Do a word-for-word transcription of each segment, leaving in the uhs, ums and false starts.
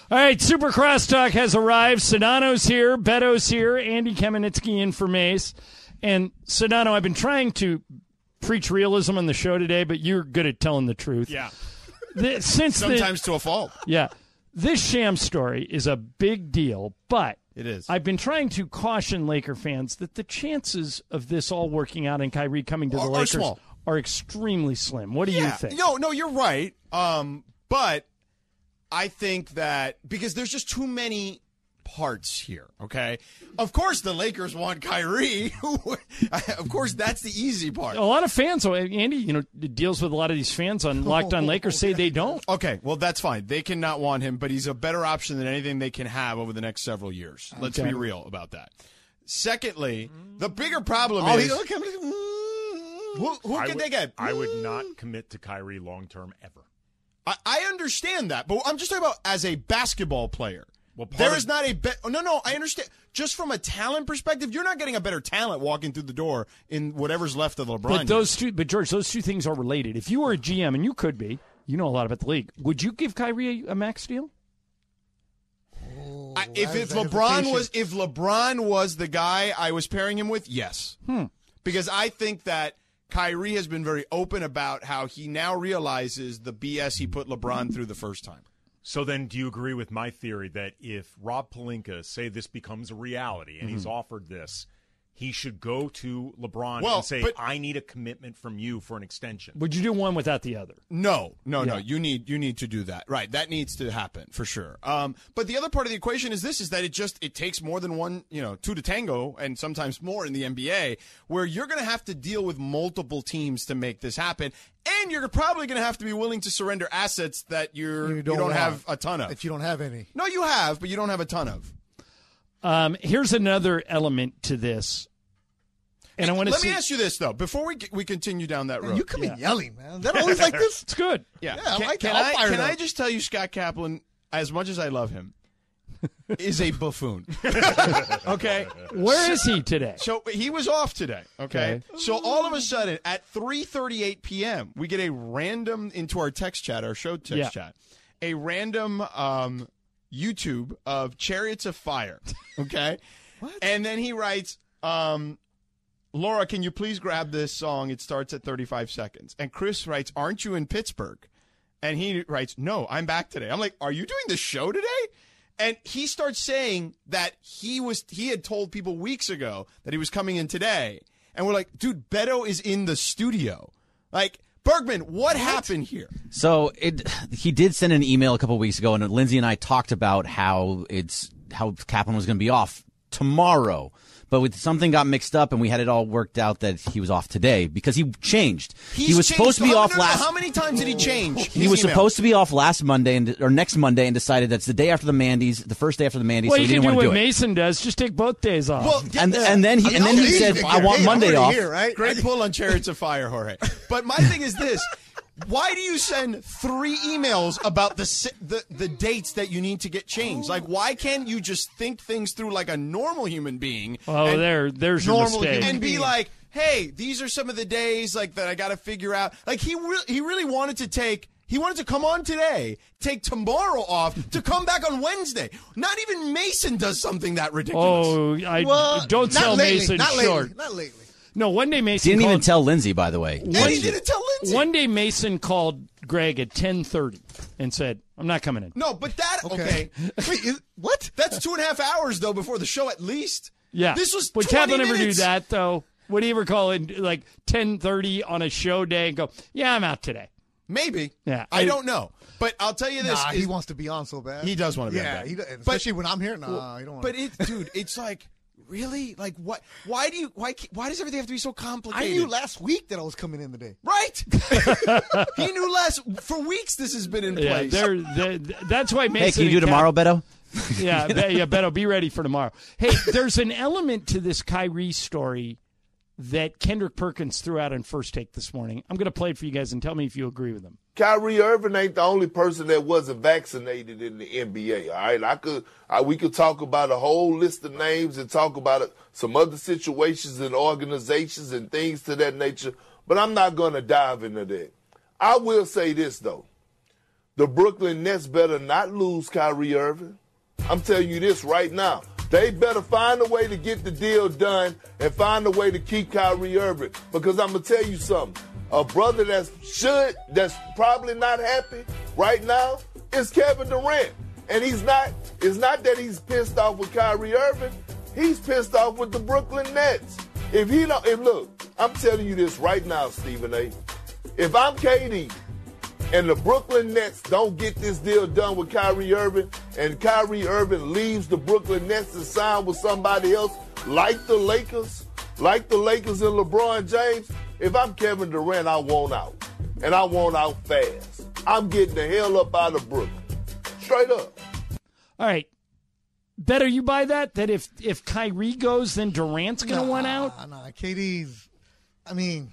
All right, Super Crosstalk has arrived. Sedano's here, Beto's here, Andy Kamenetsky in for Mace. And Sedano, I've been trying to preach realism on the show today, but you're good at telling the truth. Yeah. The, since Sometimes the, to a fault. Yeah. This sham story is a big deal, but it is. I've been trying to caution Laker fans that the chances of this all working out and Kyrie coming to the are, Lakers are, small. are extremely slim. What do yeah. you think? No, no, you're right. Um, but I think that because there's just too many parts here, okay? Of course the Lakers want Kyrie. Of course that's the easy part. A lot of fans, Andy, you know, deals with a lot of these fans on Locked On Lakers say they don't. Okay, well, that's fine. They cannot want him, but he's a better option than anything they can have over the next several years. Let's okay. be real about that. Secondly, the bigger problem oh, is... He, okay, who who I can would, they get? I would not commit to Kyrie long-term ever. I, I understand that, but I'm just talking about as a basketball player. Well, there of, is not a be- – no, no, I understand. Just from a talent perspective, you're not getting a better talent walking through the door in whatever's left of LeBron. But those two, but George, those two things are related. If you were a G M, and you could be, you know a lot about the league, would you give Kyrie a, a max deal? Oh, I, if if LeBron was if LeBron was the guy I was pairing him with, yes. Hmm. Because I think that Kyrie has been very open about how he now realizes the B S he put LeBron through the first time. So then do you agree with my theory that if Rob Pelinka, say this becomes a reality and mm-hmm. he's offered this, he should go to LeBron well, and say, but, I need a commitment from you for an extension? Would you do one without the other? No, no, yeah. no. You need you need to do that. Right. That needs to happen for sure. Um, but the other part of the equation is this, is that it just it takes more than one, you know, two to tango and sometimes more in the N B A, where you're going to have to deal with multiple teams to make this happen. And you're probably going to have to be willing to surrender assets that you're, you don't, you don't want, have a ton of. That you don't have any. No, you have, but you don't have a ton of. Um, here's another element to this. And hey, I want to let see, me ask you this, though, before we we continue down that road. Man, you come yeah. in yelling, man. That always like this? It's good. Yeah, yeah I can, like can that. I, I'll fire can it I up. just tell you, Scott Kaplan, as much as I love him, is a buffoon. Okay? Where is he today? So he was off today, okay? okay? So all of a sudden, at three thirty-eight p.m., we get a random, into our text chat, our show text yeah. chat, a random um, YouTube of Chariots of Fire, okay? What? And then he writes, um, Laura, can you please grab this song? It starts at thirty-five seconds. And Chris writes, aren't you in Pittsburgh? And he writes, no, I'm back today. I'm like, are you doing the show today? And he starts saying that he was he had told people weeks ago that he was coming in today. And we're like, dude, Beto is in the studio. Like, Bergman, what, what happened here? So it he did send an email a couple of weeks ago, and Lindsay and I talked about how it's how Kaplan was going to be off tomorrow. But with something got mixed up, and we had it all worked out that he was off today because he changed. He's he was changed. supposed to be so, off no, no, last. No, how many times did he change? He was email? supposed to be off last Monday and or next Monday, and decided that's the day after the Mandy's, the first day after the Mandy's. Well, so you he can didn't do want what to do it. Mason does. Just take both days off. Well, and yeah. and then he I mean, and then I'll he leave said, if "I you're- want hey, I'm Monday already off." Here, right? Great pull on Chariots of Fire, Jorge. But my thing is this. Why do you send three emails about the, the the dates that you need to get changed? Like, why can't you just think things through like a normal human being? Oh, and, there, there's your normal mistake. and be like, hey, these are some of the days like that I got to figure out. Like, he re- he really wanted to take. He wanted to come on today, take tomorrow off to come back on Wednesday. Not even Mason does something that ridiculous. Oh, I Well, don't not sell lately, Mason not short. Lately, not lately. No, one day Mason He didn't called, even tell Lindsay, by the way. And he didn't tell Lindsay. One day Mason called Greg at ten thirty and said, "I'm not coming in." No, but that okay. Okay. Wait, is, what? That's two and a half hours though before the show at least. Yeah, This was Would twenty Kaplan ever do minutes. that though? Would he ever call it like ten thirty on a show day and go, "Yeah, I'm out today"? Maybe. Yeah, I, I- don't know. But I'll tell you this. Nah, is- he wants to be on so bad. He does want to be yeah, on. he does, But- especially when I'm here. Nah, you don't want But it, dude, it's like, really? Like, what? Why do you? Why? Why does everything have to be so complicated? I knew last week that I was coming in today. Right? He knew last for weeks. This has been in Yeah, place. they're, they're, that's why Mason. Hey, can you do and Cap- tomorrow, Beto? yeah, Be- yeah, Beto, be ready for tomorrow. Hey, there's an element to this Kyrie story that Kendrick Perkins threw out in First Take this morning. I'm going to play it for you guys and tell me if you agree with him. Kyrie Irving ain't the only person that wasn't vaccinated in the N B A. All right, I could, I, we could talk about a whole list of names and talk about it, some other situations and organizations and things to that nature. But I'm not going to dive into that. I will say this though: the Brooklyn Nets better not lose Kyrie Irving. I'm telling you this right now. They better find a way to get the deal done and find a way to keep Kyrie Irving. Because I'm going to tell you something. A brother that's should, that's probably not happy right now is Kevin Durant. And he's not, it's not that he's pissed off with Kyrie Irving. He's pissed off with the Brooklyn Nets. If he don't, if look, I'm telling you this right now, Stephen A. If I'm K D and the Brooklyn Nets don't get this deal done with Kyrie Irving, and Kyrie Irving leaves the Brooklyn Nets to sign with somebody else, like the Lakers, like the Lakers and LeBron James, if I'm Kevin Durant, I want out. And I want out fast. I'm getting the hell up out of Brooklyn. Straight up. All right. Better you buy that? That if, if Kyrie goes, then Durant's going to nah, want out? Nah, K D's, I mean,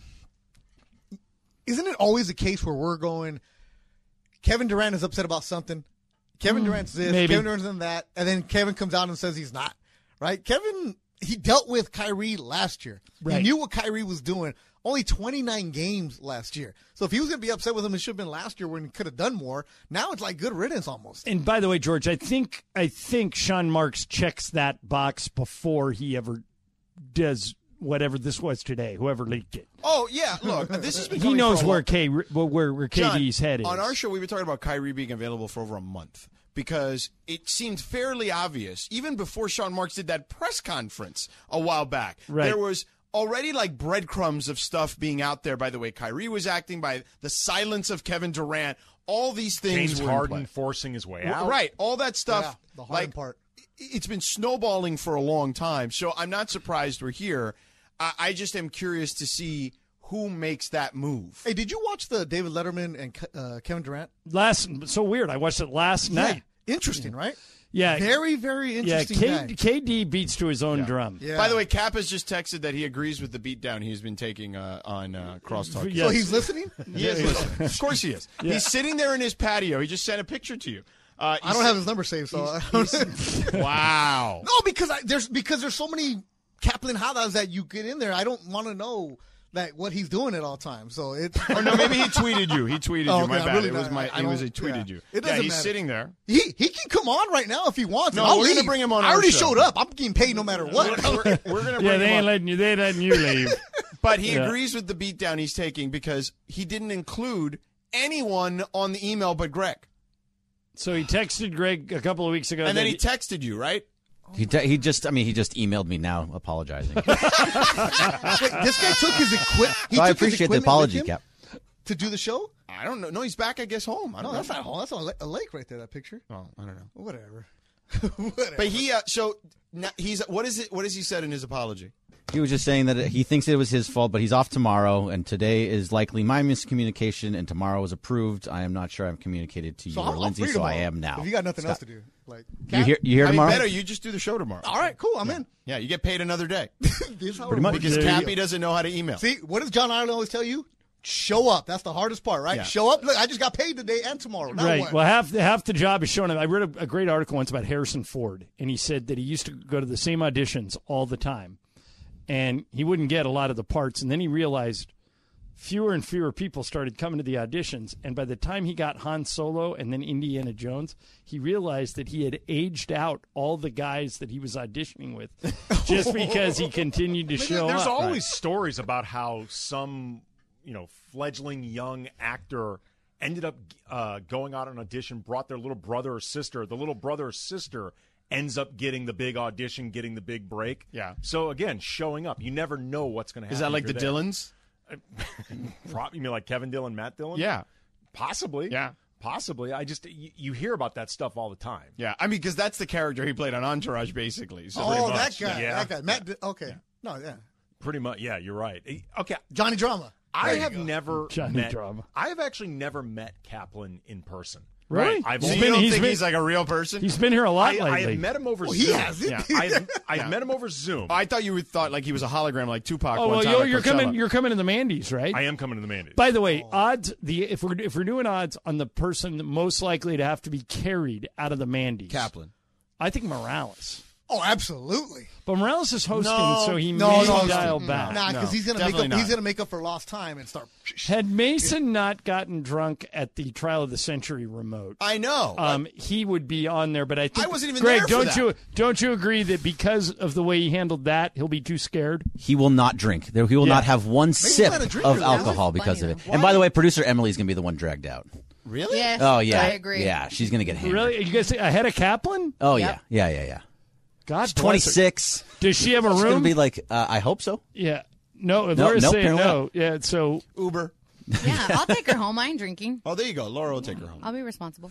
isn't it always the case where we're going, Kevin Durant is upset about something, Kevin Durant's this, maybe. Kevin Durant's in that, and then Kevin comes out and says he's not, right? Kevin, he dealt with Kyrie last year. Right. He knew what Kyrie was doing. Only twenty-nine games last year. So if he was going to be upset with him, it should have been last year when he could have done more. Now it's like good riddance almost. And by the way, George, I think I think Sean Marks checks that box before he ever does whatever this was today, whoever leaked it. Oh, yeah, look, this has been He coming knows for a where long- K where where K D's John, head is. On our show, we've been talking about Kyrie being available for over a month because it seemed fairly obvious, even before Sean Marks did that press conference a while back. Right. There was already like breadcrumbs of stuff being out there by the way Kyrie was acting, by the silence of Kevin Durant. All these things James were in Harden play. forcing his way out. Right, all that stuff. Yeah, the Harden like, part. It's been snowballing for a long time, so I'm not surprised we're here. I, I just am curious to see who makes that move. Hey, did you watch the David Letterman and uh, Kevin Durant? last so weird. I watched it last night. Yeah. Interesting, right? Yeah, Very, very yeah. interesting K, guy. K D beats to his own drum. Yeah. By the way, Cap has just texted that he agrees with the beatdown he's been taking uh, on uh, Crosstalk. Yeah. So he's listening? He is listening. Of course he is. He's sitting there in his patio. He just sent a picture to you. Uh, I don't have his number saved, so I don't Wow. No, because I, there's because there's so many Kaplan Hadas that you get in there. I don't want to know that what he's doing at all times. So it. Oh no, maybe he tweeted you. He tweeted Oh, you. okay, My I'm bad. really it was not- my. I It was. don't- He tweeted yeah. you. It yeah, doesn't he's matter. sitting there. He he can come on right now if he wants. No, and I'll we're gonna leave. bring him on I our already show. showed up. I'm getting paid no matter what. We're, we're, we're gonna bring Yeah, him they ain't on. letting you. They ain't letting you leave. But he Yeah. agrees with the beatdown he's taking because he didn't include anyone on the email but Greg. So he texted Greg a couple of weeks ago. And then that he texted you, right? He, te- he just, I mean, he just emailed me now apologizing. Wait, this guy took his equipment. So I appreciate the apology, Cap. To do the show? I don't know. No, he's back, I guess, home. I No, don't that's know. not home. That's on a la- a lake right there. That picture. Oh, I don't know. Whatever. Whatever. But he, uh, so now he's, what is it? What has he said in his apology? He was just saying that he thinks it was his fault, but he's off tomorrow, and today is likely my miscommunication, and tomorrow was approved. I am not sure I've communicated to you So or I'm, I'm Lindsay, free so I tomorrow. am now. If you got nothing Stop. else to do, like You here, you here I mean, tomorrow? better you just do the show tomorrow. all right, cool. I'm in. Yeah, you get paid another day This Pretty much. because There you Cappy doesn't know how to email. See, what does John Ireland always tell you? Show up. That's the hardest part, right? Yeah. Show up. Look, I just got paid today and tomorrow. Now Right. what? Well, half half the job is showing up. I read a, a great article once about Harrison Ford, and he said that he used to go to the same auditions all the time, and he wouldn't get a lot of the parts. And then he realized fewer and fewer people started coming to the auditions, and by the time he got Han Solo and then Indiana Jones, he realized that he had aged out all the guys that he was auditioning with, just because he continued to I mean, show there's up. always stories about how some, you know, fledgling young actor ended up uh, going out on an audition, brought their little brother or sister. The little brother or sister ends up getting the big audition, getting the big break. Yeah. So again, showing up, you never know what's going to happen. Is that like if the you're there. Dylans? Pro- You mean like Kevin Dillon, Matt Dillon? Yeah. Possibly. Yeah. Possibly. I just you, you hear about that stuff all the time. Yeah. I mean, because that's the character he played on Entourage, basically. So oh, that much, guy. yeah. That guy. Matt. Di- okay. No, yeah. Pretty much. Yeah, you're right. Eh, Okay. Johnny Drama. I There you have go. never Johnny met. Drama. I have actually never met Kaplan in person. Really? I've So He's you been- don't he's think been- he's like a real person? He's been here a lot I, I lately. have met him over Well, he Zoom. hasn't. Yeah, I've, I've Yeah. met him over Zoom. I thought you would thought like he was a hologram, like Tupac. oh one well, time you're, at you're Coachella. coming. You're coming to the Mandy's, right? I am coming to the Mandates. By the way, odds the if we're if we're doing odds on the person most likely to have to be carried out of the Mandy's, Kaplan. I think Morales. Oh, absolutely. But Morales is hosting, No, so he no, may no, dial no. back. Nah, because No, he's gonna make definitely up. He's not. gonna make up for lost time and start. Had Mason not gotten drunk at the Trial of the Century remote, I know. um, he would be on there. But I think I wasn't even Greg, there for don't that. you don't you agree that because of the way he handled that, he'll be too scared? He will not drink. There- He will Yeah. not have one sip not a drinker, of though. alcohol That was because of funny, it. though. And by the way, producer Emily's going to be the one dragged out. really? Yes, Oh, yeah. I agree. Yeah, she's going to get hammered. Really? You guys ahead of Kaplan? Oh, Yep. yeah. Yeah, yeah, yeah. God bless her. twenty-six. Does she have a It's going room? to be like, uh, I hope so. yeah. No, No, Laura's no, saying apparently no. Yeah. So Uber. Yeah, I'll take her home. I ain't drinking. Oh, there you go. Laura will take her home. I'll be responsible.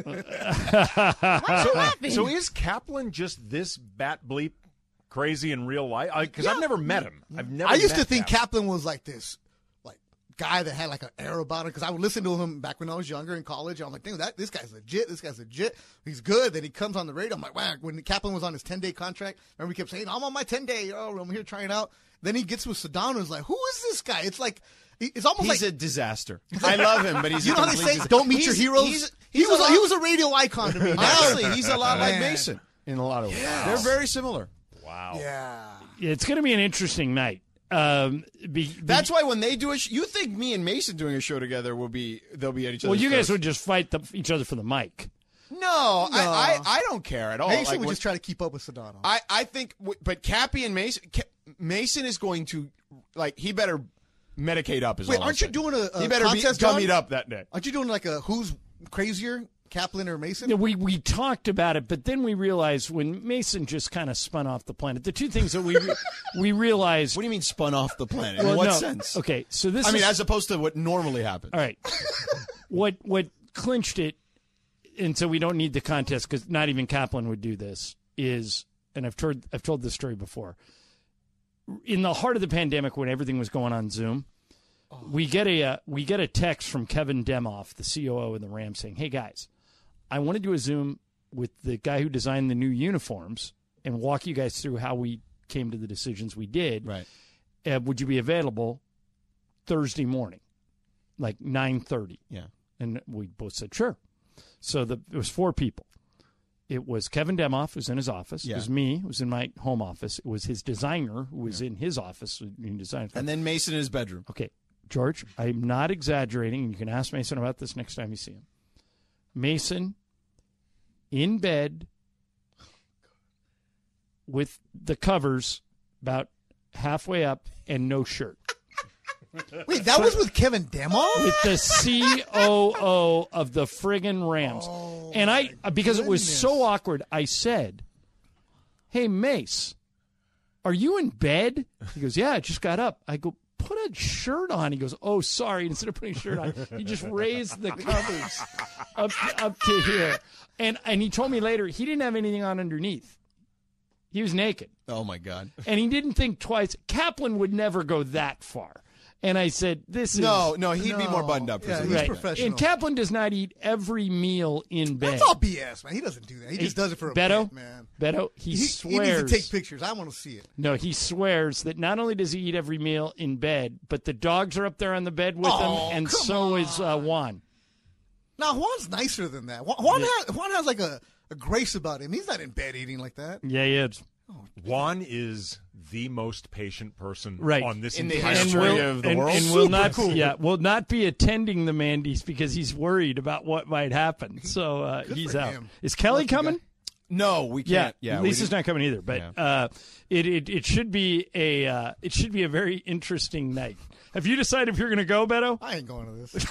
Why are you laughing? So is Kaplan just this bat bleep crazy in real life? Because I've never met him. I've never. I used met to think Kaplan. Kaplan was like this, like guy that had like an air about him. Because I would listen to him back when I was younger in college. I'm like, damn, that this guy's legit. This guy's legit. He's good. Then he comes on the radio. I'm like, wow. When Kaplan was on his ten day contract, remember he kept saying, I'm on my ten day. Oh, I'm here trying out. Then he gets with Sedano. Is like, who is this guy? It's like. It's almost He's like a disaster. I love him, but he's you a know how they complete say, disaster. "Don't meet He's- your heroes." He's, he he's was a a, lot, he was a radio icon to me. honestly, he's a lot like Man. Mason in a lot of ways. They're very similar. Wow. Yeah. it's going to be an interesting night. Um, be, be- That's why when they do a, sh- you think me and Mason doing a show together will be they'll be at each other's well, you guys throats. would just fight the, each other for the mic. No, I, I I don't care at all. Mason Like, would when- just try to keep up with Sedano. I I think, w- but Cappy and Mason, Ca- Mason is going to like he better medicate up. Is Wait, all aren't I'm you saying. doing a, a He better be contest, gummied John? up that day. Aren't you doing like a who's crazier, Kaplan or Mason? Yeah, we we talked about it, but then we realized when Mason just kind of spun off the planet. The two things that we re- we realized. What do you mean spun off the planet? well, In what no. sense? Okay, so this I mean, is as opposed to what normally happens. all right. what what clinched it, and so we don't need the contest because not even Kaplan would do this. Is and I've told I've told this story before. In the heart of the pandemic, when everything was going on Zoom, we get a uh, we get a text from Kevin Demoff, the C O O of the Rams, saying, "Hey guys, I want to do a Zoom with the guy who designed the new uniforms and walk you guys through how we came to the decisions we did. Right. Uh, would you be available Thursday morning, like nine thirty?" Yeah. And we both said, sure. So the, it was four people. It was Kevin Demoff, who was in his office. Yeah. It was me, who was in my home office. It was his designer, who was in his office. He designed And then Mason in his bedroom. Okay, George, I'm not exaggerating. You can ask Mason about this next time you see him. Mason in bed with the covers about halfway up and no shirt. Wait, that was with Kevin Demoff? With the C O O of the friggin' Rams. and I, because it was goodness. so awkward, I said, "Hey, Mace, are you in bed?" He goes, "Yeah, I just got up." I go, "Put a shirt on." He goes, "Oh, sorry." Instead of putting a shirt on, he just raised the covers up, up to here. And, and he told me later he didn't have anything on underneath. He was naked. Oh my God. And he didn't think twice. Kaplan would never go that far. And I said, this is... No, no, he'd be No. more buttoned up. for Yeah, something he's like that. professional. And Kaplan does not eat every meal in bed. That's all B S, man. He doesn't do that. He just does it for a Beto, bit, man. Beto, he, He, he swears. needs to take pictures. I want to see it. No, he swears that not only does he eat every meal in bed, but the dogs are up there on the bed with Oh, him, and come so is uh, Juan. Now, Juan's nicer than that. Juan, Juan, has, Juan has like a, a grace about him. He's not in bed eating like that. Yeah, he is. Juan is the most patient person Right. on this In the entire history planet. will, of the and, world. and will Super not, cool. yeah, will not be attending the Mandy's because he's worried about what might happen. So uh, Good he's for out. him. Is Kelly Lucky guy. coming? No, we Yeah, can't. Yeah, we Lisa's didn't- not coming either. But Yeah. uh, it, it it should be a uh, it should be a very interesting night. Have you decided if you're going to go, Beto? I ain't going to this.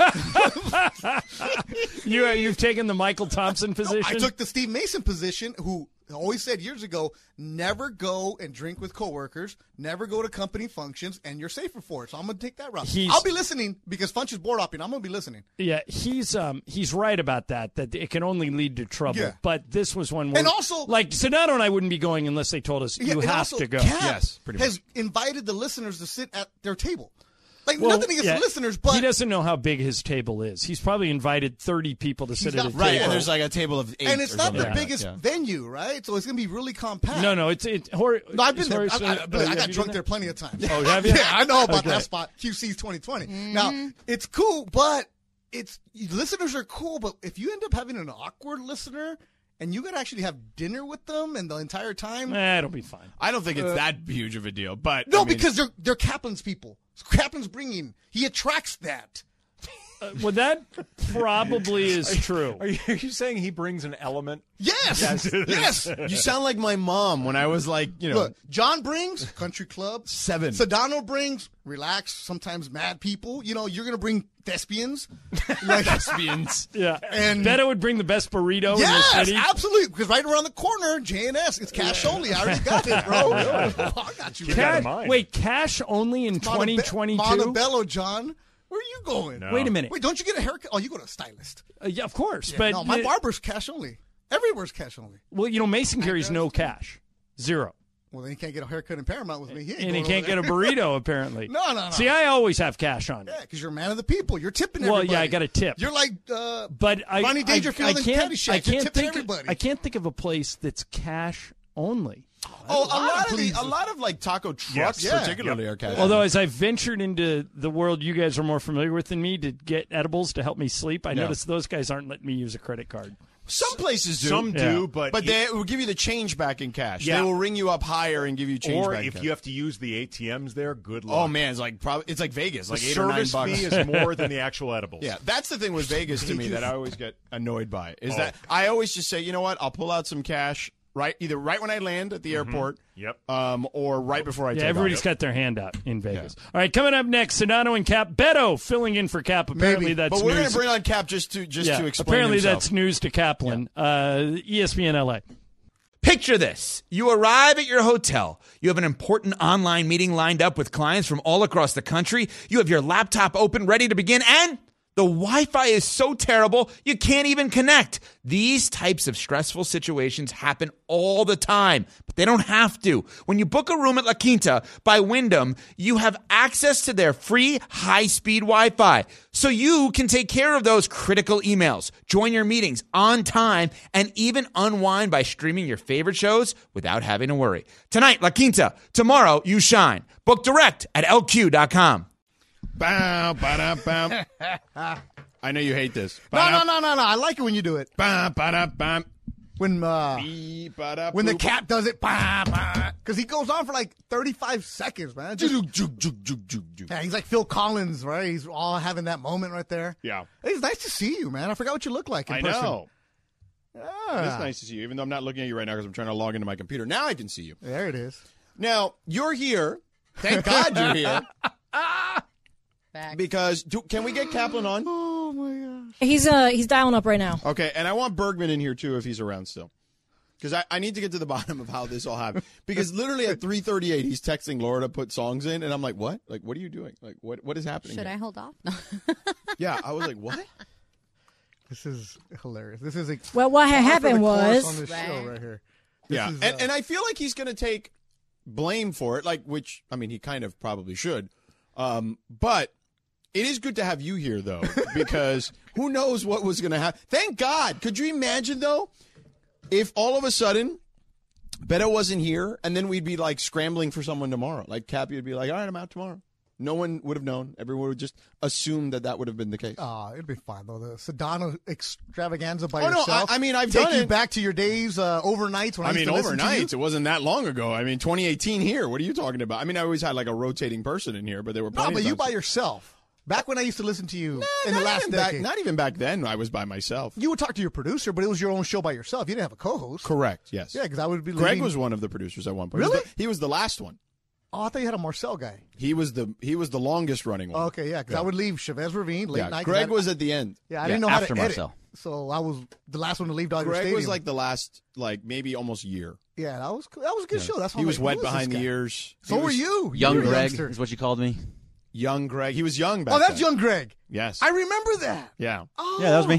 You uh, you've taken the Michael Thompson position. I took the Steve Mason position, who always said years ago, never go and drink with coworkers, never go to company functions, and you're safer for it. So I'm going to take that route. He's- I'll be listening because Funch is board hopping. I'm going to be listening. Yeah, he's um he's right about that. That it can only lead to trouble. Yeah. But this was one where, And also- like Sedano and I wouldn't be going unless they told us Yeah, you and have also, to go. Cap Yes, pretty has invited the listeners to sit at their table. Like, Well, nothing against yeah, the listeners, but he doesn't know how big his table is. He's probably invited thirty people to sit at not- a Right, table. and there's like a table of eight. and it's or not something the like that, biggest yeah. venue, right? So it's going to be really compact. no, no, it's it. Hor- No, I've been is there. I, Horace- I, I, uh, I got have you drunk been there plenty of times. Oh, have you? Yeah, I know about Okay. that spot. Q C's twenty twenty. Now, it's cool, but it's listeners are cool, but if you end up having an awkward listener and you got to actually have dinner with them, and the entire time. Eh, it'll be fine. I don't think it's that huge of a deal, but No, I mean, because they're they're Kaplan's people. Kaplan's bringing. He attracts that. Uh, well, that probably is true. Are you, are you saying he brings an element? Yes, yes. you sound like my mom when I was like, you know, Look, John brings country club. Seven. Sedano brings relax, sometimes mad people. You know, you're gonna bring thespians, like thespians. Yeah, And- Beto would bring the best burrito yes, in the city. absolutely. Because right around the corner, J and S, it's cash only. I already got it, bro. Oh, I got you. Keep that in Ca- mind. wait, cash only in twenty twenty-two? Montebello, John. Where are you going? No. Wait a minute. Wait, don't you get a haircut? Oh, you go to a stylist. Uh, yeah, of course, Yeah, but no, my uh, barber's cash only. Everywhere's cash only. well, you know, Mason carries no cash, zero, Well, then he can't get a haircut in Paramount with me. He ain't and he going can't over get a burrito apparently. No, no, no. See, I always have cash on me. Yeah, because you're a man of the people. You're tipping Well, everybody. yeah, I got a tip. You're like, uh, But I, Ronnie I, Dangerfield I and can't, Caddyshack. I You're can't tipping think. everybody. I can't think of a place that's cash only. oh, a lot of the, places. a lot of like taco trucks, Yes. Yeah. particularly, are cash. Although, as I've ventured into the world you guys are more familiar with than me to get edibles to help me sleep, I Yeah. notice those guys aren't letting me use a credit card. some places do, Some Yeah. do, but but it- they will give you the change back in cash. Yeah. They will ring you up higher and give you change or back. in if cash. you have to use the A T Ms there, good luck. oh man, it's like probably it's like Vegas, the like eight or nine service bucks. fee is more than the actual edibles. Yeah, that's the thing with Vegas to me that I always get annoyed by is Oh. that I always just say, you know what, I'll pull out some cash right either right when I land at the airport, Yep. um, or right before I Yeah, take everybody's off. got their hand out in Vegas. All right, coming up next, Sedano and Cap. Beto filling in for Cap. Apparently, Maybe. that's But we're going news. to bring on Cap just to just yeah, to explain apparently himself. that's news to Kaplan. Uh, E S P N L A. Picture this. You arrive at your hotel. You have an important online meeting lined up with clients from all across the country. You have your laptop open, ready to begin, and the Wi-Fi is so terrible, you can't even connect. These types of stressful situations happen all the time, but they don't have to. When you book a room at La Quinta by Wyndham, you have access to their free high-speed Wi-Fi, so you can take care of those critical emails, join your meetings on time, and even unwind by streaming your favorite shows without having to worry. Tonight, La Quinta. Tomorrow, you shine. Book direct at L Q dot com. Bow, ba-da, bam. I know you hate this. No, no, no, no, no. I like it when you do it. Bam, ba-da, bam. When uh, Beep, ba-da, when the boop. Cap does it, because he goes on for like thirty-five seconds, man. Just, Juk, juk, juk, juk, juk, juk. yeah, he's like Phil Collins, right? He's all having that moment right there. Yeah. It's nice to see you, man. I forgot what you look like in I person. know. Yeah. It's nice to see you, even though I'm not looking at you right now because I'm trying to log into my computer. Now I can see you. There it is. Now, you're here. Thank God you're here. Back. Because, do, can we get Kaplan on? Oh my gosh. He's uh he's dialing up right now. Okay, and I want Bergman in here, too, if he's around still. Because I, I need to get to the bottom of how this all happened. Because literally at three thirty-eight, he's texting Laura to put songs in, and I'm like, what? Like, what are you doing? Like, what? what is happening Should here? I hold off? No. Yeah, I was like, what? This is hilarious. This is a Well, what had par for the happened course was on this Right. show right here. This Yeah, is, and, uh, and I feel like he's going to take blame for it, like, which, I mean, he kind of probably should. Um, but it is good to have you here, though, because who knows what was going to happen. Thank God. Could you imagine, though, if all of a sudden Beto wasn't here, and then we'd be, like, scrambling for someone tomorrow. Like, Cappy would be like, all right, I'm out tomorrow. No one would have known. Everyone would just assume that that would have been the case. Uh, it'd be fine though. The Sedano extravaganza by Oh, no, yourself. I- I mean, I've take done you it. back to your days, uh, overnights. When I, I used mean, to listen to you. overnight. It wasn't that long ago. I mean, twenty eighteen here. What are you talking about? I mean, I always had like a rotating person in here, but there were No, plenty but of you times- by yourself. Back when I used to listen to you in the not last even back, decade, not even back then. I was by myself. you would talk to your producer, but it was your own show by yourself. You didn't have a co-host. Correct. Yes. Yeah, because I would be. Greg leaving- was one of the producers at one point. He was Really? the- He was the last one. Oh, I thought you had a Marcel guy. He was the he was the longest running one. Oh, okay, yeah, because I would leave Chavez Ravine late yeah. night. 'cause Greg I, was at the end. Yeah, I Yeah, didn't know after how to edit, Marcel. so I was the last one to leave Dodger Greg Stadium. was like the last, like maybe almost year. yeah, that was that was a good show. That's He why I'm was like, wet who is behind this the guy? ears. So He were was you, Young you were a Greg youngster. is what you called me. Young Greg. He was young back Oh, that's then. young Greg. Yes. I remember that. yeah. Oh. Yeah, that was me.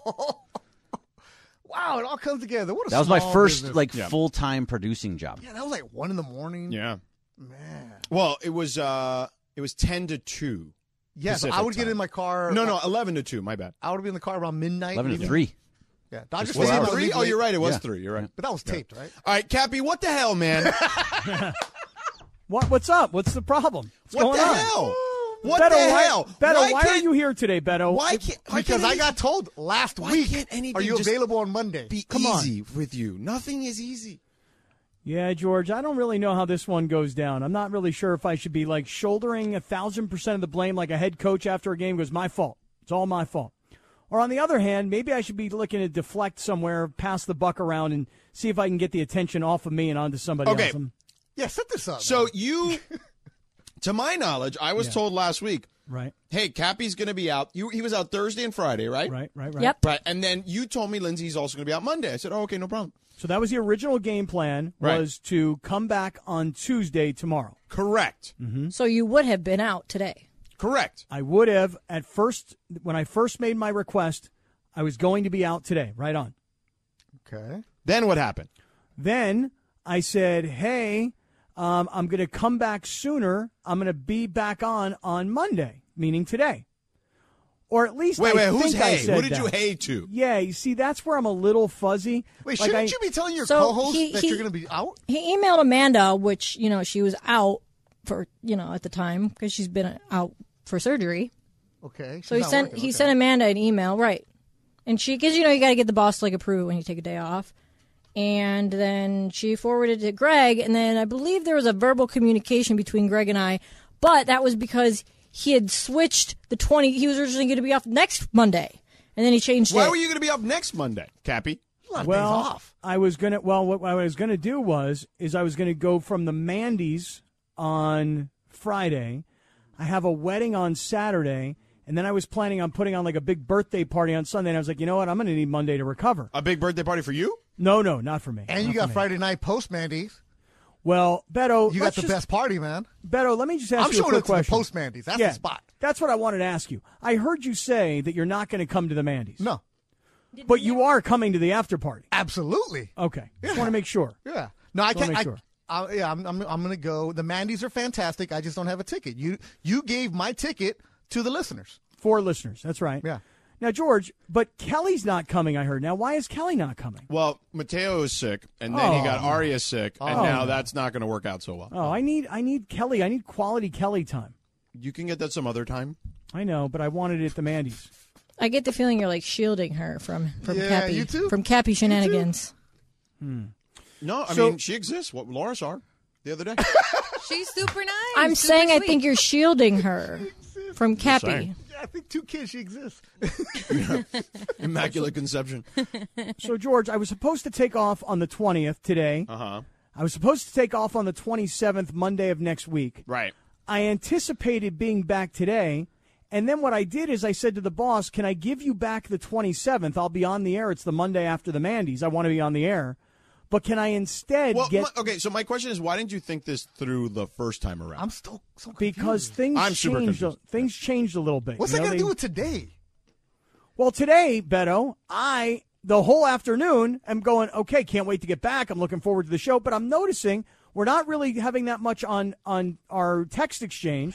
Wow, it all comes together. What a That was my small first business. like Yeah. full time producing job. Yeah, that was like one in the morning. Yeah. Man. Well, it was uh it was ten to two. Yes, Pacific I would get time. in my car. No, no, eleven to two. My bad. I would be in the car around midnight. Eleven to leaving- three. Yeah, Dodger Just Was four Stadium. it I three? leave Oh, late. you're right. It was Yeah. three. You're right. But that was taped, right? All right, Cappy, what the hell, man? What, what's up? What's the problem? What's what going the on? hell? Oh What Beto, the why, hell? Beto, why, why are can't- you here today, Beto? Why can't? Why Because can't I any- got told last Why week, can't anything are you just available on Monday? be Come on. easy with you? Nothing is easy. Yeah, George, I don't really know how this one goes down. I'm not really sure if I should be like shouldering a thousand percent of the blame like a head coach after a game goes, my fault. It's all my fault. Or on the other hand, maybe I should be looking to deflect somewhere, pass the buck around, and see if I can get the attention off of me and onto somebody Okay. else. I'm- Yeah, set this up. So man. you, to my knowledge, I was Yeah. told last week, Right, hey, Cappy's going to be out. You, he was out Thursday and Friday, right? right, right, right. Yep. Right. And then you told me Lindsay's also going to be out Monday. I said, oh, okay, no problem. So that was the original game plan, Right. was to come back on Tuesday tomorrow. Correct. So you would have been out today. Correct. I would have, at first, when I first made my request, I was going to be out today, right on. okay. Then what happened? Then I said, hey, um, I'm going to come back sooner. I'm going to be back on on Monday, meaning today. Or at least Wait, I wait, who's think I hey? said Who did you that. hey to? Yeah, you see, that's where I'm a little fuzzy. Wait, Like, shouldn't I- you be telling your So co-host he- that he- you're going to be out? He emailed Amanda, which, you know, she was out for, you know, at the time because she's been out for surgery. Okay. So he sent he sent Amanda an email, right? And she, because you know you got to get the boss to like approve it when you take a day off. And then she forwarded it to Greg, and then I believe there was a verbal communication between Greg and I, but that was because he had swithed the twenty. He was originally going to be off next Monday, and then he changed Why it. were you going to be up next Monday, Cappy? well, off. I was going to, well, what I was going to do was, is I was going to go from the Mandy's on Friday. I have a wedding on Saturday. And then I was planning on putting on like a big birthday party on Sunday. And I was like, you know what? I'm going to need Monday to recover. A big birthday party for you? No, no, not for me. And Not you for got me. Friday night post, Mandy's. Well, Beto, You got let's the just- best party, man. Beto, let me just ask I'm you a showing quick it to the question. post Mandy's. That's yeah, the spot. That's what I wanted to ask you. I heard you say that you're not going to come to the Mandy's. No, But you are coming to the after party. absolutely. Okay. Just want to make sure. Yeah. No, I Wanna can't. make I, sure. I, yeah, I'm, I'm, I'm going to go. The Mandy's are fantastic. I just don't have a ticket. You, you gave my ticket to the listeners. Four listeners. That's right. Yeah. Now, George, but Kelly's not coming, I heard. Now, why is Kelly not coming? Well, Mateo is sick, and then he Oh. got Arya sick, and Oh. now that's not going to work out so well. Oh, I need I need Kelly. I need quality Kelly time. You can get that some other time. I know, but I wanted it at the Mandy's. I get the feeling you're like shielding her from from Yeah, Cappy you too. from Cappy shenanigans. No, I So- mean, she exists. What Laura saw her the other day. She's super nice. I'm super saying I sweet. think you're shielding her from Cappy. saying. Yeah, I think two kids. She exists. Immaculate conception. So, George, I was supposed to take off on the twentieth today. Uh-huh. I was supposed to take off on the twenty-seventh, Monday of next week. Right. I anticipated being back today. And then what I did is I said to the boss, can I give you back the twenty-seventh? I'll be on the air. It's the Monday after the Mandy's. I want to be on the air. But can I instead Well, get... my- okay, so my question is, why didn't you think this through the first time around? I'm still so confused. Because things I'm super changed. confused. Things changed a little bit. What's you that know, got to they- do with today? Well, today, Beto, I, the whole afternoon, am going, okay, can't wait to get back. I'm looking forward to the show. But I'm noticing we're not really having that much on, on our text exchange.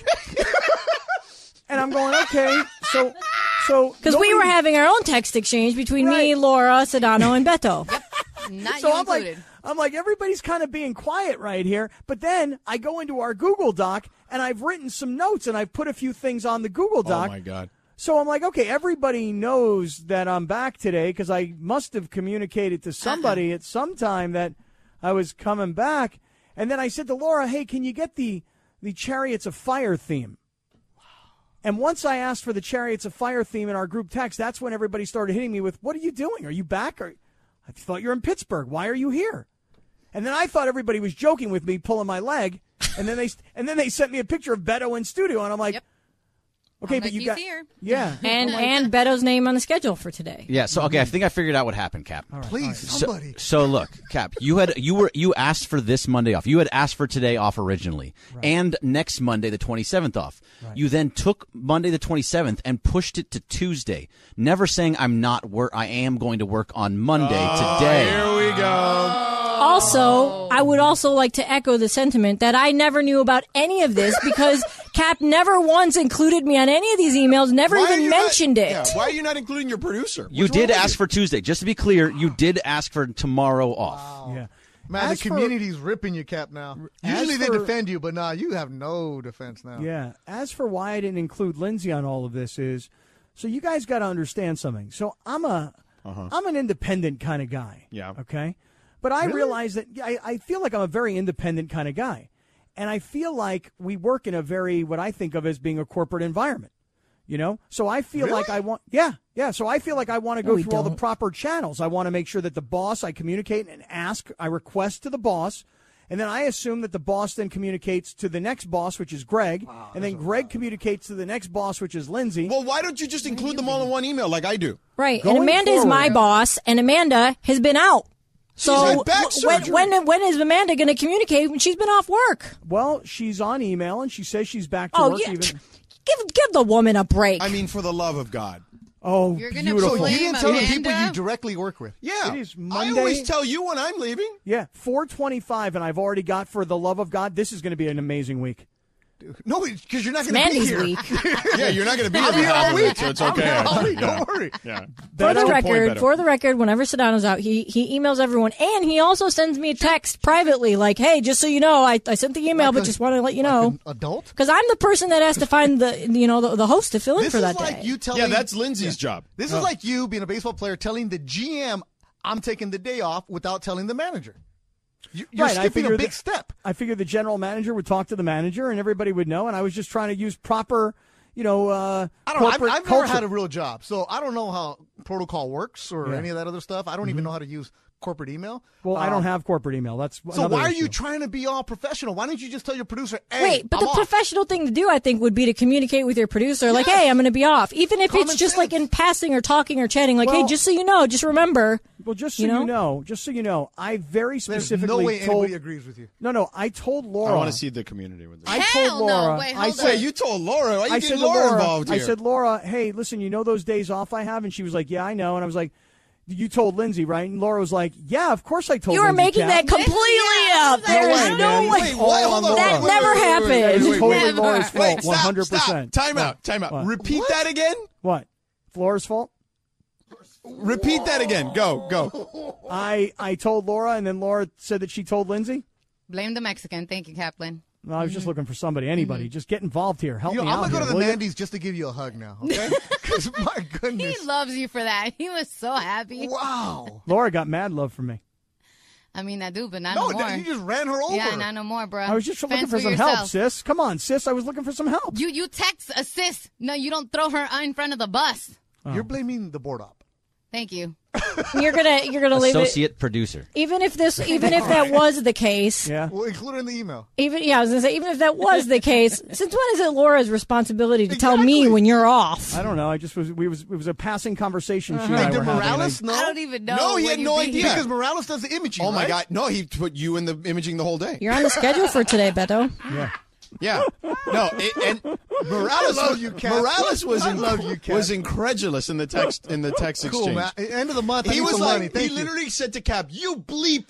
And I'm going, okay, so... so Because we nobody- were having our own text exchange between me, Right. Laura, Sedano, and Beto. Not So you I'm included. like, I'm like, everybody's kind of being quiet right here. But then I go into our Google Doc, and I've written some notes, and I've put a few things on the Google oh, Doc. my God. So I'm like, okay, everybody knows that I'm back today because I must have communicated to somebody at some time that I was coming back. And then I said to Laura, hey, can you get the, the Chariots of Fire theme? And once I asked for the Chariots of Fire theme in our group text, that's when everybody started hitting me with, what are you doing? Are you back? Or, I thought you were in Pittsburgh. Why are you here? And then I thought everybody was joking with me, pulling my leg. And then they and then they sent me a picture of Beto in studio, and I'm like, Yep. okay, I'll but make you you got fear. yeah, And I'm like, and Beto's name on the schedule for today. Yeah, so okay, I think I figured out what happened, Cap. Please, So, somebody. so look, Cap, you had you were you asked for this Monday off. You had asked for today off originally, and next Monday the twenty-seventh off. You then took Monday the twenty-seventh and pushed it to Tuesday, never saying I'm not work. I am going to work on Monday today. Here we go. Also, I would also like to echo the sentiment that I never knew about any of this because Cap never once included me on any of these emails, never Why are even you not- mentioned it. Yeah, why are you not including your producer? You What's did wrong with ask you? for Tuesday. Just to be clear, you did ask for tomorrow off. yeah. Man, As the for- community's ripping you, Cap, now. As Usually they for- defend you, but now you have no defense now. Yeah. As for why I didn't include Lindsay on all of this is, so you guys got to understand something. So I'm a, Uh-huh. am an independent kind of guy. Yeah. Okay. But I Really? realize that I, I feel like I'm a very independent kind of guy. And I feel like we work in a very, what I think of as being a corporate environment. You know? So I feel like I want, yeah, yeah. So I feel like I want to No, go we through all the don't. proper channels. I want to make sure that the boss, I communicate and ask, I request to the boss. And then I assume that the boss then communicates to the next boss, which is Greg. and then Greg communicates to the next boss, which is Lindsay. Well, why don't you just include them all in one email like I do? Right. Going and Amanda is my forward- boss, and Amanda has been out. So had back w- when, surgery. when when is Amanda going to communicate when she's been off work? Well, she's on email, and she says she's back to Oh, work. yeah. Even, Give give the woman a break. I mean, for the love of God. oh, You're gonna beautiful. So blame you didn't tell the people Amanda? you directly work with. Yeah. It is I Monday. always tell you when I'm leaving. Yeah, four twenty-five, and I've already got, for the love of God, this is going to be an amazing week. No, because you're not going to be Mandy's here. week. Yeah, you're not going to be I'll here be for half all of it, week. so it's I'll be okay. all week. Yeah. Don't worry. Yeah. For the That's good point, record, Beto. for the record, whenever Sedano's out, he he emails everyone, and he also sends me a text privately, like, "Hey, just so you know, I, I sent the email, Like but a- just want to let you Like know, an adult? because I'm the person that has to find the you know the, the host to fill in This for is that like day." you telling. Yeah, that's Lindsay's job. This is like you being a baseball player telling the G M, "I'm taking the day off," without telling the manager. You- You're Right, I skipping a figured big that- step. I figured the general manager would talk to the manager, and everybody would know, and I was just trying to use proper, you know, uh, I don't know. I've, corporate I've never culture. had a real job, so I don't know how protocol works or Yeah. any of that other stuff. I don't even know how to use corporate email. Well, I Um, don't have corporate email. That's So another why are issue. you trying to be all professional? Why don't you just tell your producer, "Hey, Wait, but I'm the off." professional thing to do, I think, would be to communicate with your producer, like, "Hey, I'm going to be off," even if Common it's just like sense. in passing or talking or chatting, like, "Hey, Well- just so you know, just remember." Well, just so You you know? know? just so you know, I very There's specifically no way told. anybody agrees with you. No, no, I told Laura. I want to see the community with this. I Hell told no. Laura. Wait, I hold said, Wait, you told Laura. Why you I get said to Laura, Laura, involved I here? said, Laura, hey, listen, you know those days off I have? And she was like, yeah, I know. And I was like, you told Lindsay, right? And Laura was like, yeah, of course I told You were Lindsay, making Cap. that completely Yeah, up. no There's way, no man. way. Wait, wait, hold on. That Wait, never wait, wait, happened. wait, wait, It's wait, totally Never. Laura's fault, Wait, one stop, hundred stop. percent. Time out, time out. What? Repeat that again. What? Laura's fault? Repeat that again. Go, go. I, I told Laura, and then Laura said that she told Lindsay? Blame the Mexican. Thank you, Kaplan. No, I was just looking for somebody, anybody. Just get involved here. Help You know, me I'm out gonna go here, to the will ya? Mandy's just to give you a hug now, okay? Because my He goodness, loves you for that. He was so happy. wow. Laura got mad love from me. I mean, I do, but not No, no, more. you just ran her over. Yeah, not no more, bro. I was just looking Fend for some yourself. help, sis. Come on, sis. I was looking for some help. You you text a sis. No, you don't throw her in front of the bus. You're blaming the board op. Thank you. You're gonna you're gonna leave it. Associate producer. Even if this, even if that was the case, Yeah. We'll include it in the email. even yeah, I was gonna say, even if that was the case, since when is it Laura's responsibility to tell me Exactly. when you're off? I don't know. I just was. We was. It was a passing conversation. She and I Like, were did having, and I- Morales know? I don't even know. No, he when had you no be- idea. Because Morales does the imaging, Oh my right? God! No, he put you in the imaging the whole day. You're on the schedule for today, Beto. Yeah. Yeah. No, it, and Morales, I love you, Cap. Morales was I in, love you, Cap. was incredulous in the text in the text Cool, exchange. man. At the end of the month, I He need was some like, money. Thank he you. literally said to Cap, "You bleep."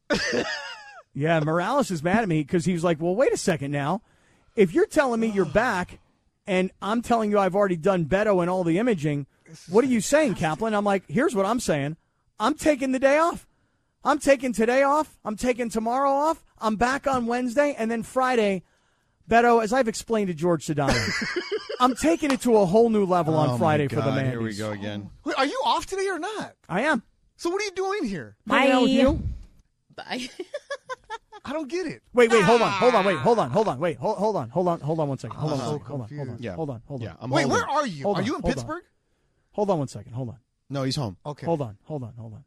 Yeah, Morales is mad at me because he was like, well, wait a second now. If you're telling me you're back and I'm telling you I've already done Beto and all the imaging, what are you saying, Kaplan? I'm like, here's what I'm saying. I'm taking the day off. I'm taking today off. I'm taking tomorrow off. I'm back on Wednesday. And then Friday, Beto, as I've explained to George Sedano, I'm taking it to a whole new level Oh, on my Friday for the God, Mandy's. Here we go again. Wait, are you off today or not? I am. So what are you doing here? Hanging out with you? Bye. I don't get it. Wait, wait, hold on, hold on, wait, hold on, hold on, wait, hold, hold on, hold on, hold on one second, hold on, I'm one so second, hold on, hold on, confused. Yeah. hold on, hold on. Yeah, I'm Wait, holding. where are you? Hold are on, you in hold on. Pittsburgh? Hold on one second, hold on, No, he's home. Okay. hold on, hold on, hold on.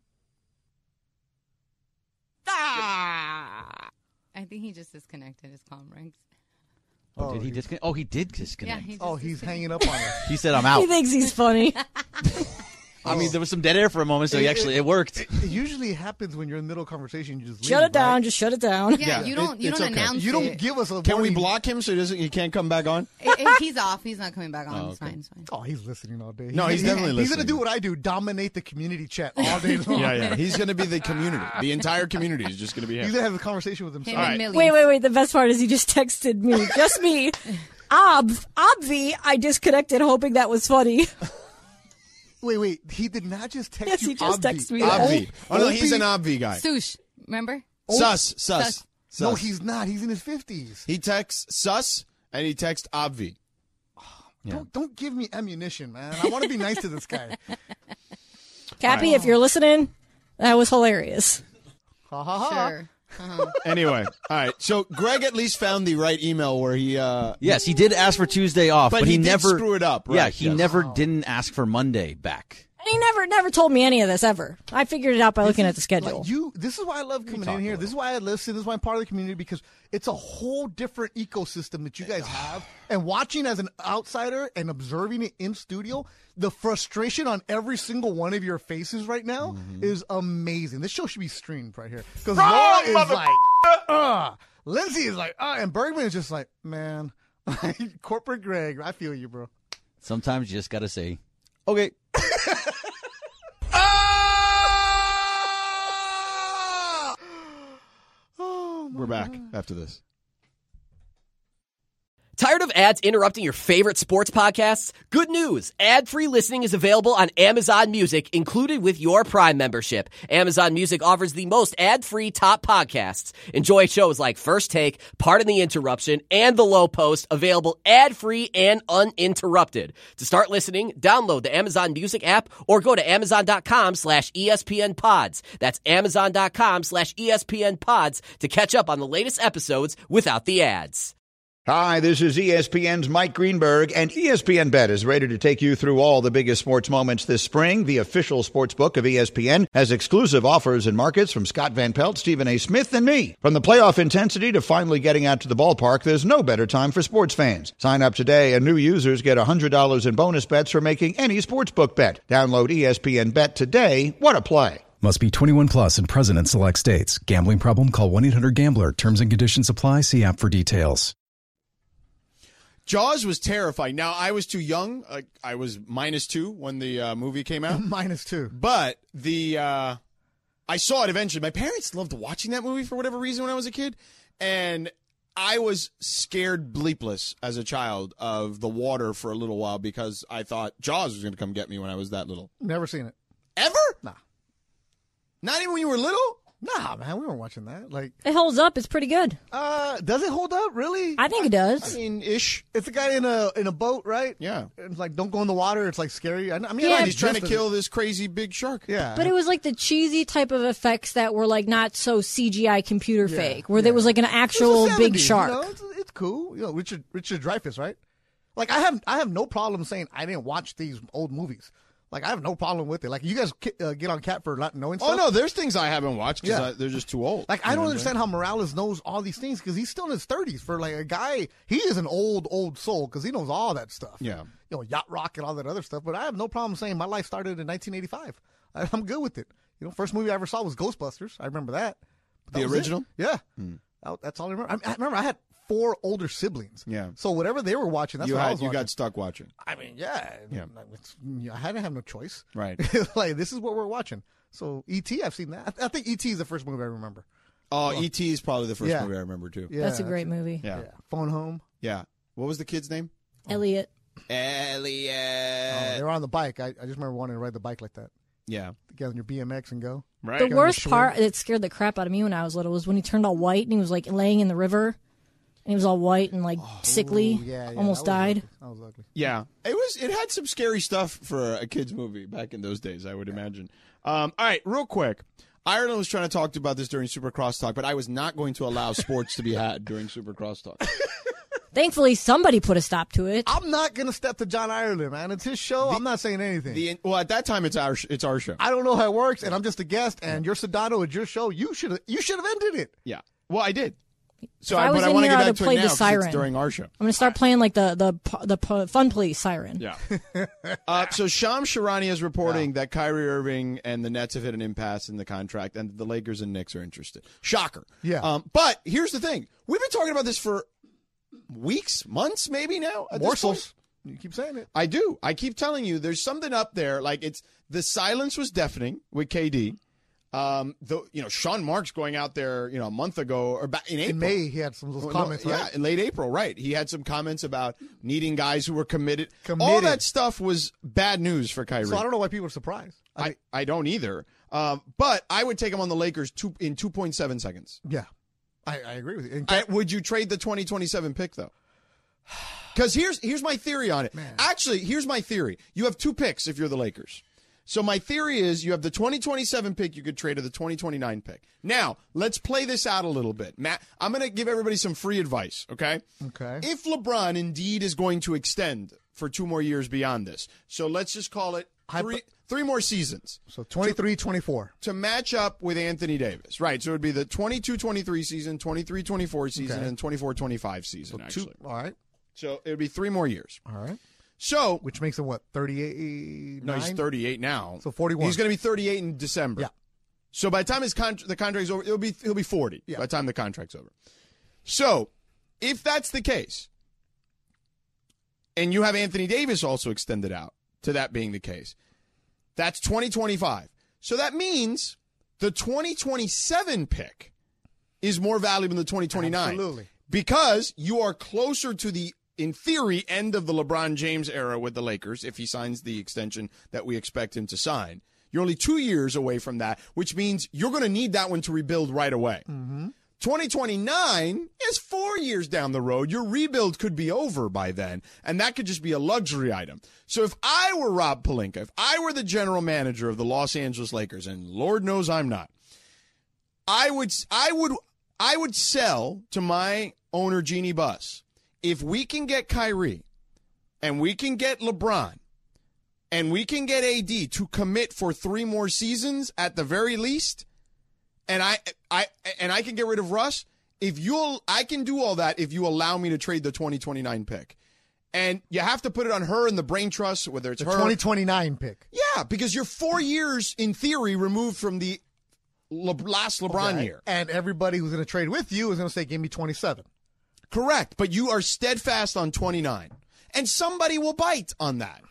I think he just disconnected his comm rings. Oh, did he disconnect? Oh, he did disconnect. Yeah, he just Oh, he's disconnected. hanging up on us. He said, I'm out. He thinks he's funny. I mean, there was some dead air for a moment, so he actually, it worked. It usually happens when you're in the middle of conversation. You just Shut leave, it down. right? Just shut it down. Yeah, Yeah, you don't it- you it's don't okay. announce You don't it. give us a Can we warning. block him so he doesn't? He can't come back on. If- if he's off. He's not coming back on. Oh, It's okay. fine. It's fine. Oh, he's listening all day. No, he's definitely He's gonna listening. do what I do: dominate the community chat all day long. Yeah, yeah. He's going to be the community. The entire community is just going to be He's him. gonna have a conversation with Him himself. and right. millions. Wait, wait, wait. The best part is he just texted me. Just me. Ob, obvi, I disconnected hoping that was funny. Wait, wait. He did not just text Yes, you. he just Obvi. texted me. Obvi. Oh no, he's Opie- an Obvi guy. Sush, remember? Sus, sus, Sus. sus. No, he's not. He's in his fifties. He texts sus and he texts Obvi. Don't don't give me ammunition, man. I want to be nice to this guy. Cappy, if you're listening, that was hilarious. Ha ha ha. Sure. Anyway, all right. So Greg at least found the right email where he. Uh, Yes, he did ask for Tuesday off, But but, he he, did never screw it up, Yeah, right, he yes. never didn't ask for Monday back. And he never, never told me any of this ever. I figured it out by looking at the schedule. Like you, this is why I love coming in here. This is why I listen. This is why I'm part of the community, because it's a whole different ecosystem that you guys have. And watching as an outsider and observing it in studio, the frustration on every single one of your faces right now is amazing. This show should be streamed right here, because Laura is like, uh, Lindsay is like, uh, and Bergman is just like, man, corporate Greg, I feel you, bro. Sometimes you just got to say, okay. We're back after this. Tired of ads interrupting your favorite sports podcasts? Good news! Ad-free listening is available on Amazon Music, included with your Prime membership. Amazon Music offers the most ad-free top podcasts. Enjoy shows like First Take, Pardon the Interruption, and The Low Post, available ad-free and uninterrupted. To start listening, download the Amazon Music app or go to amazon.com slash ESPN pods. That's amazon.com slash ESPN pods to catch up on the latest episodes without the ads. Hi, this is E S P N's Mike Greenberg, and E S P N Bet is ready to take you through all the biggest sports moments this spring. The official sports book of E S P N has exclusive offers and markets from Scott Van Pelt, Stephen A. Smith, and me. From the playoff intensity to finally getting out to the ballpark, there's no better time for sports fans. Sign up today, and new users get one hundred dollars in bonus bets for making any sportsbook bet. Download E S P N Bet today. What a play. Must be twenty-one plus and present in select states. Gambling problem? Call one eight hundred gambler. Terms and conditions apply. See app for details. Jaws was terrifying. Now, I was too young. Like, I was minus two when the uh, movie came out. Minus two. But the uh, I saw it eventually. My parents loved watching that movie for whatever reason when I was a kid. And I was scared bleepless as a child of the water for a little while because I thought Jaws was going to come get me when I was that little. Never seen it. Ever? Nah. Not even when you were little? Nah, man, we weren't watching that. Like, It holds up. It's pretty good. uh, does it hold up? Really? I think it does. I mean, ish. It's a guy in a in a boat, right? Yeah. It's like, don't go in the water. It's like scary. I, I mean, Yeah, I know He's the trying to gist of kill it. this crazy big shark. Yeah, But it was like the cheesy type of effects that were like not so C G I computer Yeah, fake, where yeah. there was like an It was the actual big seventies, shark. You know? it's, it's cool. You know, Richard Richard Dreyfuss, right? Like, I have I have no problem saying I didn't watch these old movies. Like, I have no problem with it. Like, you guys uh, get on Cat for not knowing stuff. Oh, no, there's things I haven't watched because Yeah. they're just too old. Like, I You don't know understand how Morales knows all these things, because he's still in his thirties. For like a guy, he is an old, old soul, because he knows all that stuff. Yeah. You know, yacht rock and all that other stuff. But I have no problem saying my life started in nineteen eighty-five. I, I'm good with it. You know, first movie I ever saw was Ghostbusters. I remember that. But that The was it. original? Yeah. That- that's all I remember. I, I remember I had four older siblings. Yeah. So whatever they were watching, that's you what I had, was you watching. got stuck watching. I mean, yeah. Yeah. It's, I had to have no choice. Right. Like, this is what we're watching. So E T, I've seen that. I, I think E T is the first movie I remember. Oh, E T is probably the first Yeah. movie I remember, too. Yeah, That's a great movie. Yeah. Yeah. Phone Home. Yeah. What was the kid's name? Elliot. Elliot. Oh, they were on the bike. I, I just remember wanting to ride the bike like that. Yeah. Get on your B M X and go. Right. The Get on worst your part Schwinn. that scared the crap out of me when I was little was when he turned all white and he was like laying in the river and he was all white and like sickly, Ooh, yeah, yeah, almost that was died. ugly. That was ugly. Yeah. It was. It had some scary stuff for a kid's movie back in those days, I would imagine. Um, all right, real quick. Ireland was trying to talk about this during Super Crosstalk, but I was not going to allow sports to be had during Super Crosstalk. Thankfully, somebody put a stop to it. I'm not going to step to John Ireland, man. It's his show. I'm not saying anything. The, well, at that time, it's our sh- it's our show. I don't know how it works, and I'm just a guest, and your Sedano, it's your show. You should you should have ended it. Yeah. Well, I did. So, If I I, was but I in want to here, get I'd back have to it played now the 'cause siren. it's during our show. I'm going to start playing like the the pu- the pu- fun police siren. Yeah. uh, so Shams Charania is reporting that Kyrie Irving and the Nets have hit an impasse in the contract, and the Lakers and Knicks are interested. Shocker. Yeah. Um, but here's the thing: we've been talking about this for weeks, months, maybe now. At this Morsels. point. You keep saying it. I do. I keep telling you, there's something up there. Like it's the silence was deafening with K D. Um, the you know Sean Marks going out there, you know, a month ago or back in April. In May, he had some of those Well, comments, no, right? Yeah, in late April, right. He had some comments about needing guys who were committed. Committed. All that stuff was bad news for Kyrie. So I don't know why people are surprised. I, I, I don't either. Um, but I would take him on the Lakers two, in two point seven seconds. Yeah, I, I agree with you. I, would you trade the twenty twenty-seven pick, though? Because here's here's my theory on it. Man. Actually, here's my theory. You have two picks if you're the Lakers. So my theory is you have the twenty twenty-seven pick you could trade to the twenty twenty-nine pick. Now, let's play this out a little bit. Matt, I'm going to give everybody some free advice, okay? Okay. If LeBron indeed is going to extend for two more years beyond this, so let's just call it three, three more seasons. So twenty-three twenty-four. To, to match up with Anthony Davis. Right, so it would be the twenty-two twenty-three season, twenty-three twenty-four season, Okay. and twenty-four twenty-five season, So actually. two, all right. So it would be three more years. All right. So, which makes him what, thirty-eight? No, he's thirty-eight now. So forty-one. He's going to be thirty-eight in December. Yeah. So by the time his con- the contract's over, it'll be he'll be forty. Yeah. By the time the contract's over. So, if that's the case, and you have Anthony Davis also extended out to that being the case, that's twenty twenty-five. So that means the twenty twenty-seven pick is more valuable than the twenty twenty-nine. Absolutely. Because you are closer to the, in theory, end of the LeBron James era with the Lakers, if he signs the extension that we expect him to sign. You're only two years away from that, which means you're going to need that one to rebuild right away. Mm-hmm. twenty twenty-nine is four years down the road. Your rebuild could be over by then, and that could just be a luxury item. So if I were Rob Pelinka, if I were the general manager of the Los Angeles Lakers, and Lord knows I'm not, I would, I would, I would sell to my owner, Jeannie Buss, if we can get Kyrie and we can get LeBron and we can get A D to commit for three more seasons at the very least, and I, I, and I can get rid of Russ. If you'll, I can do all that if you allow me to trade the twenty twenty-nine pick, and you have to put it on her and the brain trust, whether it's The her twenty twenty-nine pick. Yeah, because you're four years in theory removed from the Le- last LeBron Okay. year. And everybody who's going to trade with you is going to say, give me twenty-seven. Correct, but you are steadfast on twenty-nine, and somebody will bite on that.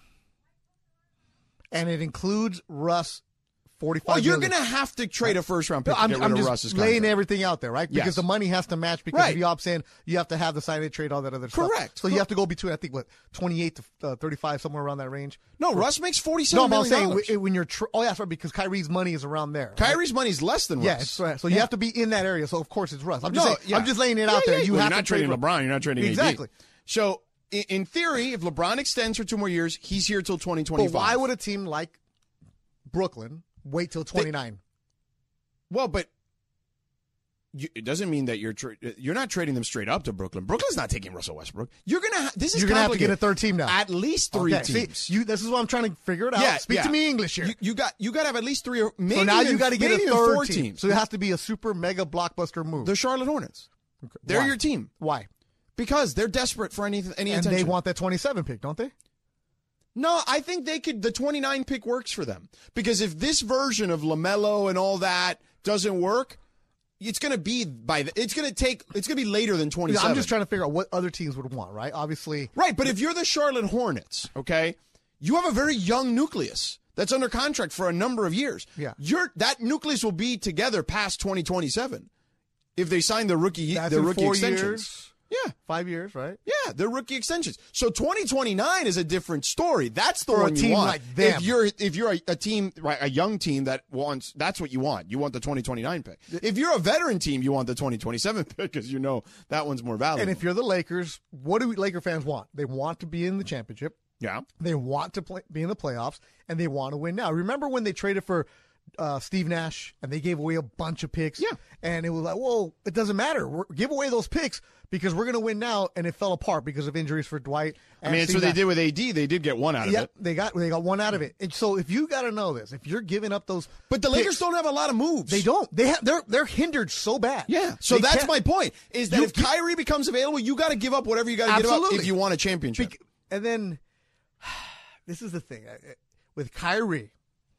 And it includes Russ, forty-five. Well, you're million. going to have to trade a first round pick No, to I'm, get rid I'm of just Russ's laying contract. everything out there, right? Because Yes. the money has to match. Because Right. if you opt in, you have to have the sign and trade, all that other stuff. Correct. So you have to go between, I think, what, twenty-eight to uh, thirty-five, somewhere around that range. No, For- Russ makes No, forty-seven but I'm million saying dollars. when when you're. Tr- oh, yeah, that's right. Because Kyrie's money is around there. right? Kyrie's money's less than Russ. Yeah, it's right. So you Yeah. have to be in that area. So of course it's Russ. I'm just No, saying. yeah. I'm just laying it Yeah, out there. yeah, You well, have you're to not trading trade LeBron. You're not trading A D. exactly. So in, in theory, if LeBron extends for two more years, he's here till twenty twenty-five. But why would a team like Brooklyn wait till twenty-nine? Well, but you, it doesn't mean that you're tra- you're not trading them straight up to Brooklyn. Brooklyn's not taking Russell Westbrook. You're gonna ha- this is You're gonna have to get a complicated. third team now. At least three Okay, see, teams. you, this is what I'm trying to figure it out. Yeah, Speak yeah. to me English here. You, you got you got to have at least three or maybe so now even, you got to get maybe a even third four team. teams. So it has to be a super mega blockbuster move. The Charlotte Hornets. They're Why? your team. Why? Because they're desperate for any any And attention. they want that twenty-seven pick, don't they? No, I think they could. The twenty-nine pick works for them because if this version of LaMelo and all that doesn't work, it's going to be by the, it's going to take it's going to be later than twenty-seven. I'm just trying to figure out what other teams would want, right? Obviously, right. But if you're the Charlotte Hornets, okay, you have a very young nucleus that's under contract for a number of years. Yeah. You're that nucleus will be together past twenty twenty-seven if they sign the rookie that's the in rookie four extensions. years, Yeah. five years, right? Yeah, they're rookie extensions. So twenty twenty-nine is a different story. That's the For a one you team want. like them. If you're if you're a, a team, right, a young team that wants, that's what you want. You want the twenty twenty-nine pick. If you're a veteran team, you want the twenty twenty-seven pick because you know that one's more valuable. And if you're the Lakers, what do we, Laker fans want? They want to be in the championship. Yeah. They want to play, be in the playoffs, and they want to win now. Remember when they traded for uh, Steve Nash and they gave away a bunch of picks? Yeah. And it was like, well, it doesn't matter. We're, give away those picks because we're going to win now. And it fell apart because of injuries for Dwight. I and mean, that's Steve what they Nash. did with A D. They did get one out of Yeah, it. they got they got one out of it. And so if you got to know this, if you're giving up those, But the Lakers picks, don't have a lot of moves. They don't. They have. They're they're hindered so bad. Yeah. So They that's can't- my point. Is that You- if Kyrie becomes available, you got to give up whatever you got to give up Absolutely. if you want a championship. Bec- and then this is the thing I- I- with Kyrie.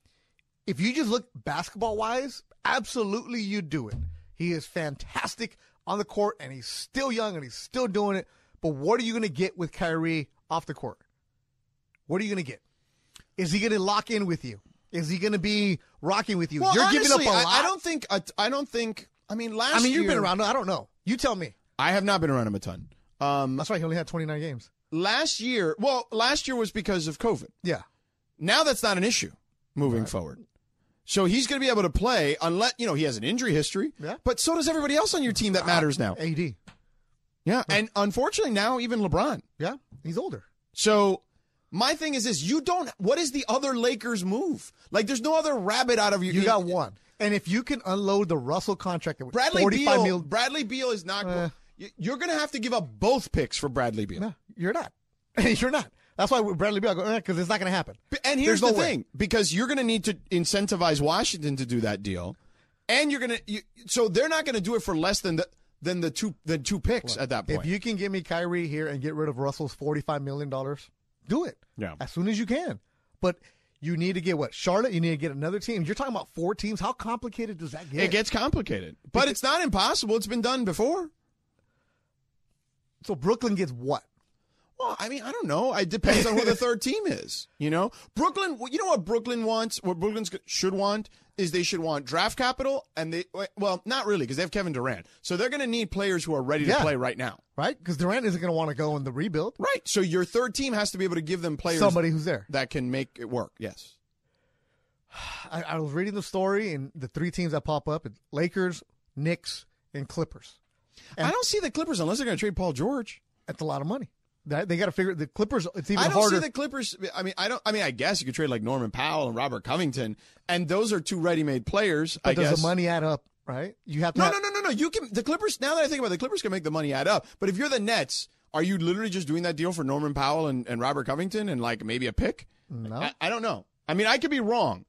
If you just look basketball wise, absolutely you do it. He is fantastic on the court, and he's still young, and he's still doing it. But what are you going to get with Kyrie off the court? What are you going to get? Is he going to lock in with you? Is he going to be rocking with you? Well, You're honestly, giving up a I, lot. I don't think. I, I don't think. I mean, last. I mean, you've year, been around. I don't know. You tell me. I have not been around him a ton. Um, That's right. He only had twenty-nine games. last year, well, last year was because of COVID. Yeah. Now that's not an issue moving forward. So he's going to be able to play unless, you know, he has an injury history. Yeah. But so does everybody else on your team that matters now. A D. Yeah. And unfortunately now even LeBron. Yeah. He's older. So my thing is this, you don't, what is the other Lakers move? Like there's no other rabbit out of your. You got one. And if you can unload the Russell contract at Bradley forty-five Beal, mil, Bradley Beal is not, Uh, you're going to have to give up both picks for Bradley Beal. no, you're not. You're not. That's why Bradley Beal, because it's not going to happen. And here's There's the no thing, way. because you're going to need to incentivize Washington to do that deal, and you're going to. You, so they're not going to do it for less than the than the two than two picks at that point. If you can give me Kyrie here and get rid of Russell's forty-five million dollars, do it. Yeah. As soon as you can. But you need to get what? Charlotte, you need to get another team. You're talking about four teams. How complicated does that get? It gets complicated, but it's not impossible. It's been done before. So Brooklyn gets what? Well, I mean, I don't know. It depends on who the third team is. You know, Brooklyn. You know what Brooklyn wants? What Brooklyn should want is they should want draft capital, and they well, not really because they have Kevin Durant, so they're going to need players who are ready to Yeah. play right now. Right? Because Durant isn't going to want to go in the rebuild. Right. So your third team has to be able to give them players, Somebody who's there that can make it work. Yes. I, I was reading the story, and the three teams that pop up: it's Lakers, Knicks, and Clippers. And I don't see the Clippers unless they're going to trade Paul George. That's a lot of money. They, they got to figure the Clippers. It's even I don't harder. see the Clippers. I mean, I don't. I mean, I guess you could trade like Norman Powell and Robert Covington, and those are two ready-made players. but I does guess the money add up? Right? You have to. No, have, no, no, no, no. You can. The Clippers. Now that I think about it, the Clippers can make the money add up. But if you're the Nets, are you literally just doing that deal for Norman Powell and, and Robert Covington and like maybe a pick? No. I, I don't know. I mean, I could be wrong.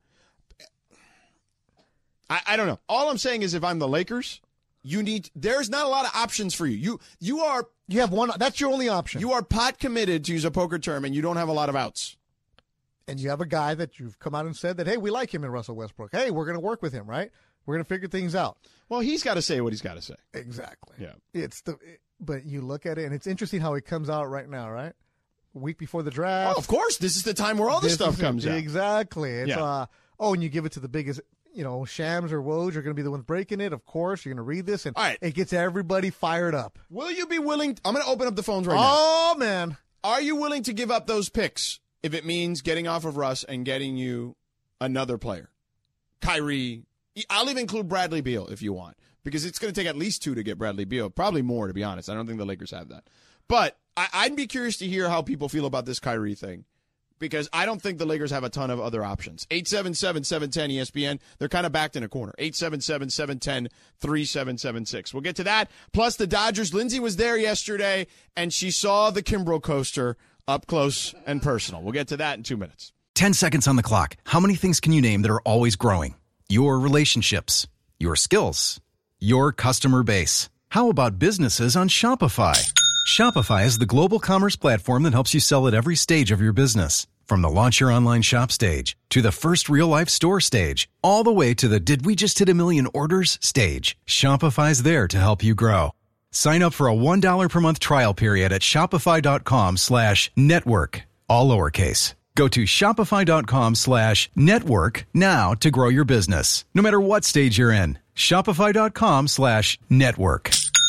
I, I don't know. All I'm saying is, if I'm the Lakers, you need. There's not a lot of options for you. You you are. You have one. That's your only option. You are pot committed, to use a poker term, and you don't have a lot of outs. And you have a guy that you've come out and said that, hey, we like him in Russell Westbrook. Hey, we're going to work with him, right? We're going to figure things out. Well, he's got to say what he's got to say. Exactly. Yeah. It's the. But you look at it, and it's interesting how it comes out right now, right? A week before the draft. Oh, of course. This is the time where all this, This stuff is- comes out. Exactly. It's, Yeah. uh, oh, and you give it to the biggest, you know, Shams or Woj are going to be the ones breaking it. Of course, you're going to read this, and All right. it gets everybody fired up. Will you be willing? I'm going to open up the phones right now. Oh, man. Are you willing to give up those picks if it means getting off of Russ and getting you another player? Kyrie. I'll even include Bradley Beal if you want, because it's going to take at least two to get Bradley Beal. Probably more, to be honest. I don't think the Lakers have that. But I, I'd be curious to hear how people feel about this Kyrie thing, because I don't think the Lakers have a ton of other options. eight seven seven, seven one zero, E S P N. They're kind of backed in a corner. eight seven seven, seven one zero, three seven seven six. We'll get to that. Plus the Dodgers. Lindsay was there yesterday, and she saw the Kimbrough coaster up close and personal. We'll get to that in two minutes. ten seconds on the clock. How many things can you name that are always growing? Your relationships, your skills, your customer base. How about businesses on Shopify? Shopify is the global commerce platform that helps you sell at every stage of your business. From the launch your online shop stage to the first real life store stage, all the way to the did we just hit a million orders stage. Shopify's there to help you grow. Sign up for a one dollar per month trial period at shopify.com slash network, all lowercase. Go to shopify.com slash network now to grow your business, no matter what stage you're in. Shopify.com slash network.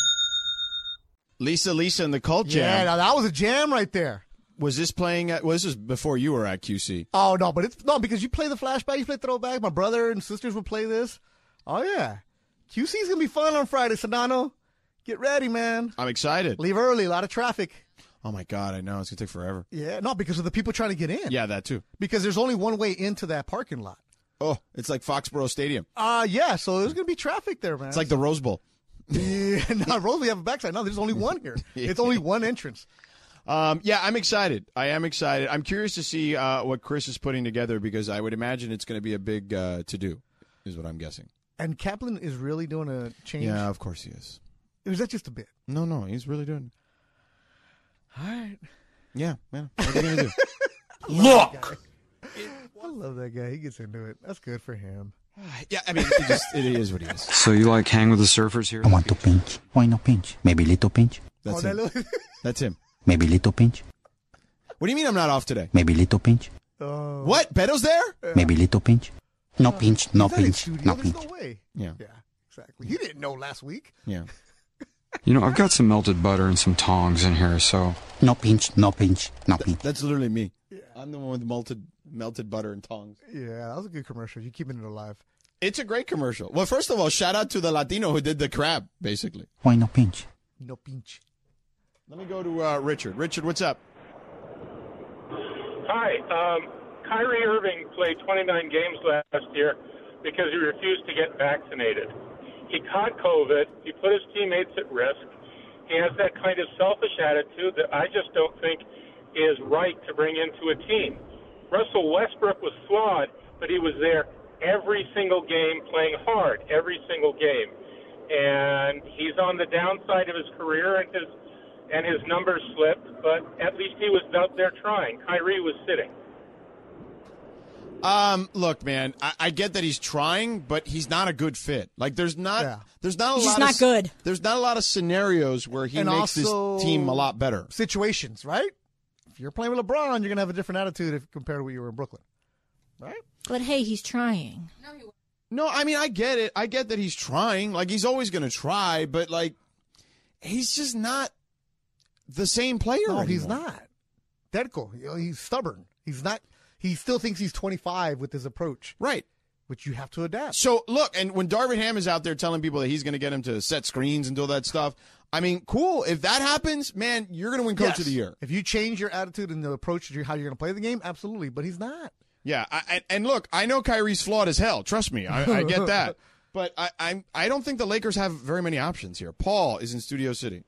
Lisa, Lisa, and the Cult Jam. Yeah, now that was a jam right there. Was this playing at, well, this was before you were at Q C. Oh, no, but it's, no, because you play the flashback, you play throwback. My brother and sisters would play this. Oh, yeah. Q C's going to be fun on Friday, Sedano. Get ready, man. I'm excited. Leave early, a lot of traffic. Oh, my God, I know. It's going to take forever. Yeah, no, because of the people trying to get in. Yeah, that too. Because there's only one way into that parking lot. Oh, it's like Foxborough Stadium. Uh, yeah, so there's going to be traffic there, man. It's like the Rose Bowl. Yeah, no, Rose, we have a backside. No, there's only one here. It's only one entrance. Um, yeah, I'm excited. I am excited. I'm curious to see uh, what Chris is putting together, because I would imagine it's going to be a big uh, to-do, is what I'm guessing. And Kaplan is really doing a change. Yeah, of course he is. Or is that just a bit? No, no, he's really doing it. All right. Yeah, man. What are you going to do? Look! I love that guy. He gets into it. That's good for him. Yeah, I mean, it, just, it is what he is. So you like hang with the surfers here? I want to pinch. Why no pinch? Maybe little pinch. That's Oh, him. that That's him. Maybe little pinch. What do you mean I'm not off today? Maybe little pinch. Oh. What? Beto's there? Maybe little pinch. No pinch. No He's at his pinch. studio. No There's pinch. no way. Yeah. Yeah, exactly. He didn't know last week. Yeah. You know, I've got some melted butter and some tongs in here, so. No pinch. No pinch. No pinch. That's literally me. I'm the one with the melted Melted butter and tongs. Yeah, that was a good commercial. You keeping it alive. It's a great commercial. Well, first of all, shout out to the Latino who did the crab, basically. Why no pinch? No pinch. Let me go to uh, Richard. Richard, what's up? Hi. Um, Kyrie Irving played twenty-nine games last year because he refused to get vaccinated. He caught COVID. He put his teammates at risk. He has that kind of selfish attitude that I just don't think is right to bring into a team. Russell Westbrook was flawed, but he was there every single game playing hard, every single game. And he's on the downside of his career, and his and his numbers slipped, but at least he was out there trying. Kyrie was sitting. Um, look, man, I, I get that he's trying, but he's not a good fit. Like, there's not, Yeah. there's not a He's lot. not of, good. There's not a lot of scenarios where he And makes also this team a lot better. Situations, right? If you're playing with LeBron, you're going to have a different attitude if compared to when you were in Brooklyn. Right? But hey, he's trying. No, I mean, I get it. I get that he's trying. Like, he's always going to try, but like, he's just not the same player. No, anymore. he's not. Deadco. You know, he's stubborn. He's not. He still thinks he's twenty-five with his approach. Right. Which you have to adapt. So, look, and when Darvin Ham is out there telling people that he's going to get him to set screens and do all that stuff, I mean, cool. If that happens, man, you're going to win Coach Yes. of the Year. If you change your attitude and the approach to how you're going to play the game, absolutely. But he's not. Yeah, I, and, and look, I know Kyrie's flawed as hell. Trust me, I, I get that. But I, I, I don't think the Lakers have very many options here. Paul is in Studio City.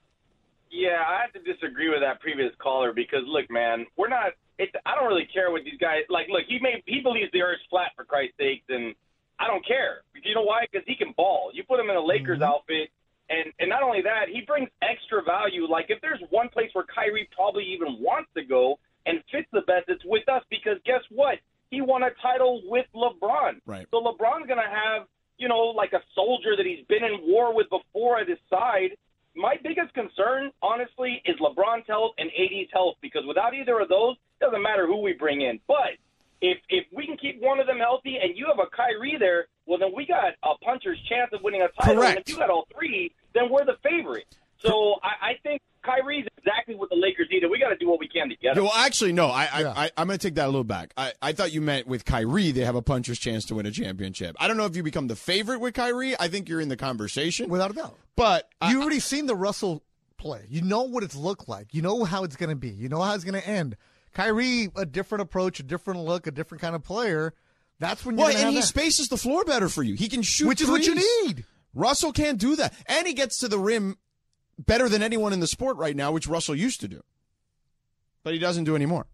Yeah, I have to disagree with that previous caller because, look, man, we're not it, – I don't really care what these guys – like, look, he may, he believes the earth's flat, for Christ's sakes, and I don't care. You know why? Because he can ball. You put him in a Lakers Mm-hmm. outfit, and, and not only that, he brings extra value. Like, if there's one place where Kyrie probably even wants to go and fits the best, it's with us because guess what? He won a title with LeBron. Right. So LeBron's going to have, you know, like a soldier that he's been in war with before at his side. My biggest concern, honestly, is LeBron's health and A D's health because without either of those, it doesn't matter who we bring in. But if if we can keep one of them healthy and you have a Kyrie there, well, then we got a puncher's chance of winning a title. Correct. And if you got all three, then we're the favorite. So I, I think Kyrie's exactly what the Lakers need, and we got to do what we can to get him. Well, actually, no. I, I, Yeah. I, I'm going to take that a little back. I, I thought you meant with Kyrie they have a puncher's chance to win a championship. I don't know if you become the favorite with Kyrie. I think you're in the conversation. Without a doubt. But I- You've already seen the Russell play. You know what it's looked like. You know how it's going to be. You know how it's going to end. Kyrie, a different approach, a different look, a different kind of player. That's when you're well, going to and have he that. spaces the floor better for you. He can shoot Which is what you threes. need. Russell can't do that. And he gets to the rim better than anyone in the sport right now, which Russell used to do. But he doesn't do anymore.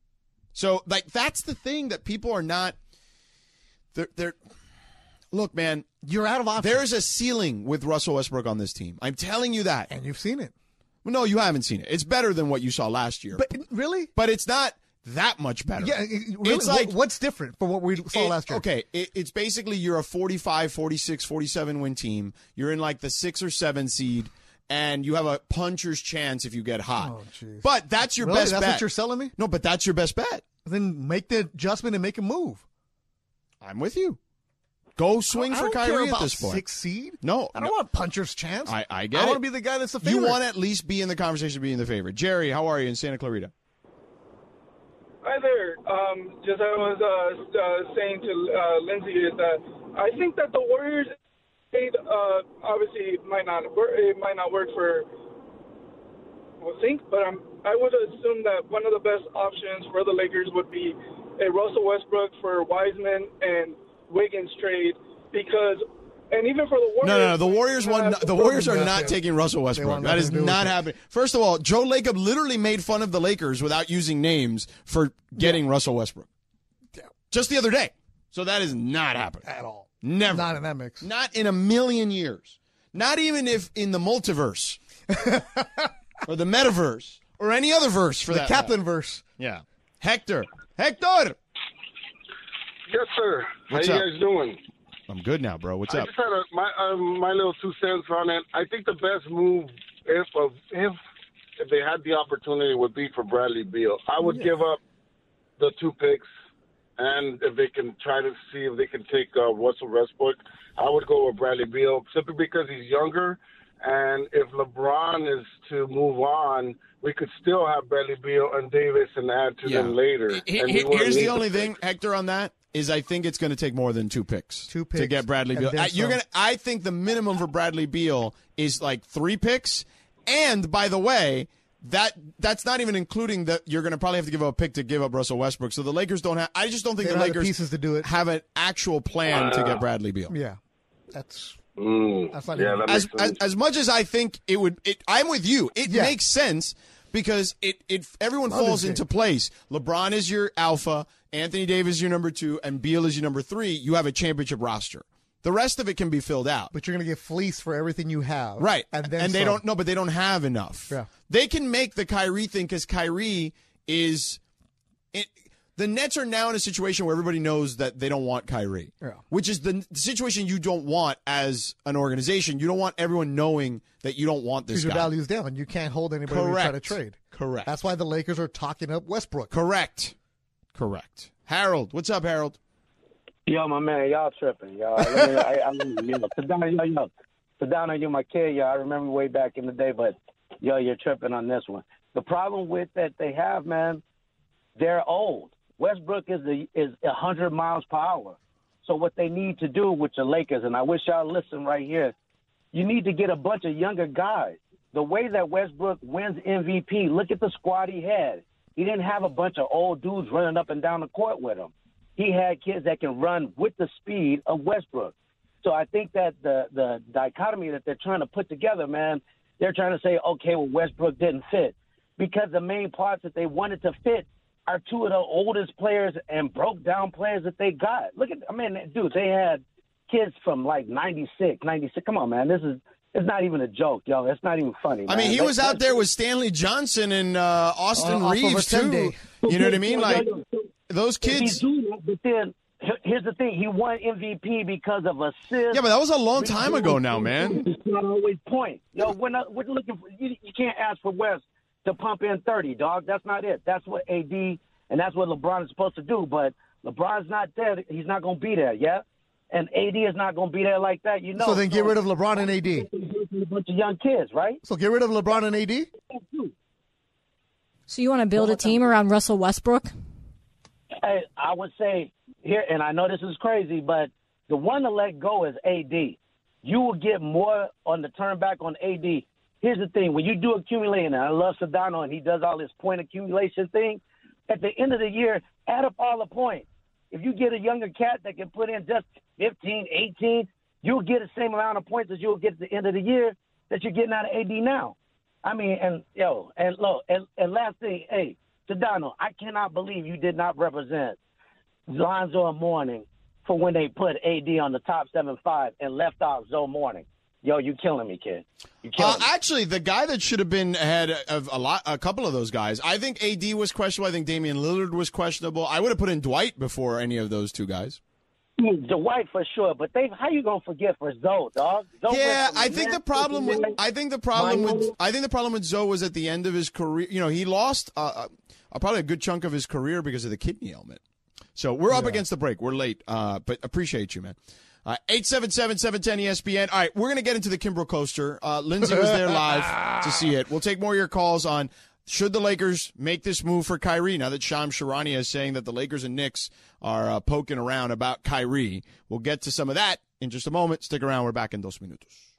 So, like, that's the thing that people are not they're, they're look, man, You're out of options. there's a ceiling with Russell Westbrook on this team. I'm telling you that. And you've seen it. Well, no, you haven't seen it. It's better than what you saw last year. But really? But it's not that much better. Yeah, it- really, It's like what- what's different from what we saw It- last year? Okay, it, it's basically you're a forty-five, forty-six, forty-seven win team. You're in like the six or seven seed, and you have a puncher's chance if you get hot. Oh, jeez. But that's your Really? best That's bet. what you're selling me? No, but that's your best bet. Then make the adjustment and make a move. I'm with you. Go swing I for don't Kyrie care at about this point. six seed. No, I don't no. want puncher's chance. I, I get I it. want to be the guy that's the favorite. You want to at least be in the conversation of being the favorite. Jerry, how are you in Santa Clarita? Hi there. Um, just I was uh, uh, saying to uh, Lindsay is that I think that the Warriors, uh, obviously it might not work. It might not work for. We'll think, but I'm, I would assume that one of the best options for the Lakers would be a Russell Westbrook for Wiseman and Wiggins trade because, and even for the Warriors. No, no, no. The Warriors won. The Warriors are not Yeah. taking Russell Westbrook. want That is nothing to do with not it. happening. First of all, Joe Lacob literally made fun of the Lakers without using names for getting Russell Westbrook. Just the other day. So that is not happening. At all. Never. Not in that mix. Not in a million years. Not even if in the multiverse or the metaverse or any other verse for The that. Kaplan matter. verse. Yeah. Hector. Hector. Yes, sir. What's How up? you guys doing? I'm good now, bro. What's I up? just had a, my um, my little two cents on it. I think the best move, if of if if they had the opportunity, would be for Bradley Beal. I would give up the two picks, and if they can try to see if they can take uh, Russell Westbrook, I would go with Bradley Beal simply because he's younger And if LeBron is to move on, we could still have Bradley Beal and Davis and add to Yeah. them later. He- And he- we wouldn't here's need the only to- thing, Hector, on that is I think it's going to take more than two picks, Two to picks, get Bradley and Beal. then I, you're some. gonna. I think the minimum for Bradley Beal is like three picks. And by the way, that that's not even including that you're going to probably have to give up a pick to give up Russell Westbrook. So the Lakers don't have. I just don't think They the don't have the Lakers pieces to do it. have an actual plan to get Bradley Beal. Yeah, that's Mm. that's not Yeah, even- that as, makes as sense. as much as I think it would, it, I'm with you. It Yeah. makes sense because it it everyone Love falls this into game. place. LeBron is your alpha, Anthony Davis is your number two, and Beal is your number three. You have a championship roster. The rest of it can be filled out. But you're going to get fleeced for everything you have, Right. And then they some. don't know, but they don't have enough. Yeah. They can make the Kyrie thing because Kyrie is. It, the Nets are now in a situation where everybody knows that they don't want Kyrie, Yeah. which is the, the situation you don't want as an organization. You don't want everyone knowing that you don't want this Because your guy. value's down. You can't hold anybody when you try to Correct. trade. Correct. That's why the Lakers are talking up Westbrook. Correct. Correct. Harold, what's up, Harold? Yo, my man, y'all tripping, y'all. Let me, I, I, you know, Sedano, yo, yo, Sedano, you're my kid, yo. I remember way back in the day, but yo, you're tripping on this one. The problem with that they have, man, they're old. Westbrook is a, is a hundred miles per hour. So what they need to do with the Lakers, and I wish y'all listen right here, you need to get a bunch of younger guys. The way that Westbrook wins M V P, look at the squad he had. He didn't have a bunch of old dudes running up and down the court with him. He had kids that can run with the speed of Westbrook. So I think that the, the dichotomy that they're trying to put together, man, they're trying to say, okay, well, Westbrook didn't fit. Because the main parts that they wanted to fit are two of the oldest players and broke-down players that they got. Look at, I mean, dude, they had kids from like ninety-six, ninety-six. Come on, man. This is it's not even a joke, yo. It's not even funny. I mean, man. he Let's- was out let's- there with Stanley Johnson and uh, Austin Uh, off of a Reeves, too. Sunday. You know what I mean? Yo, yo, Like, yo, so those if he's kids. doing that, but then he- here's the thing: he won M V P because of assists. Yeah, but that was a long time ago now, man. It's not always point. Yo, we're not. We're looking for. You, you can't ask for West to pump in thirty, dog. That's not it. That's what A D and that's what LeBron is supposed to do. But LeBron's not there. He's not going to be there. Yeah. And A D is not going to be there like that, you know. So then get rid of LeBron and A D. A bunch of young kids, right? So get rid of LeBron and A D? So you want to build a team around Russell Westbrook? I, I would say here, and I know this is crazy, but the one to let go is A D. You will get more on the turn back on A D. Here's the thing. When you do accumulating, and I love Sedano, and he does all this point accumulation thing, at the end of the year, add up all the points. If you get a younger cat that can put in just fifteen, eighteen, you'll get the same amount of points as you'll get at the end of the year that you're getting out of A D now. I mean, and, yo, and look, and, and last thing, hey, Sedano, I cannot believe you did not represent Lonzo and Mourning for when they put A D on the top seven five and left out Zoe Mourning. Yo, you killing me, kid. You killing Uh, me. actually, the guy that should have been ahead of a lot, a couple of those guys, I think A D was questionable. I think Damian Lillard was questionable. I would have put in Dwight before any of those two guys. Dwight for sure, but they how you gonna forget for Zoe, dog? Zoe Yeah, went from I think the Memphis problem to with I think the problem Miami. with I think the problem with Zoe was at the end of his career. You know, he lost uh, uh, probably a good chunk of his career because of the kidney ailment. So we're up against the break. We're late, uh, but appreciate you, man. Uh, eight seven seven, seven one zero, E S P N. All right, we're going to get into the Kimbrough Coaster. Uh, Lindsay was there live to see it. We'll take more of your calls on should the Lakers make this move for Kyrie now that Shams Charania is saying that the Lakers and Knicks are uh, poking around about Kyrie. We'll get to some of that in just a moment. Stick around. We're back in dos minutos.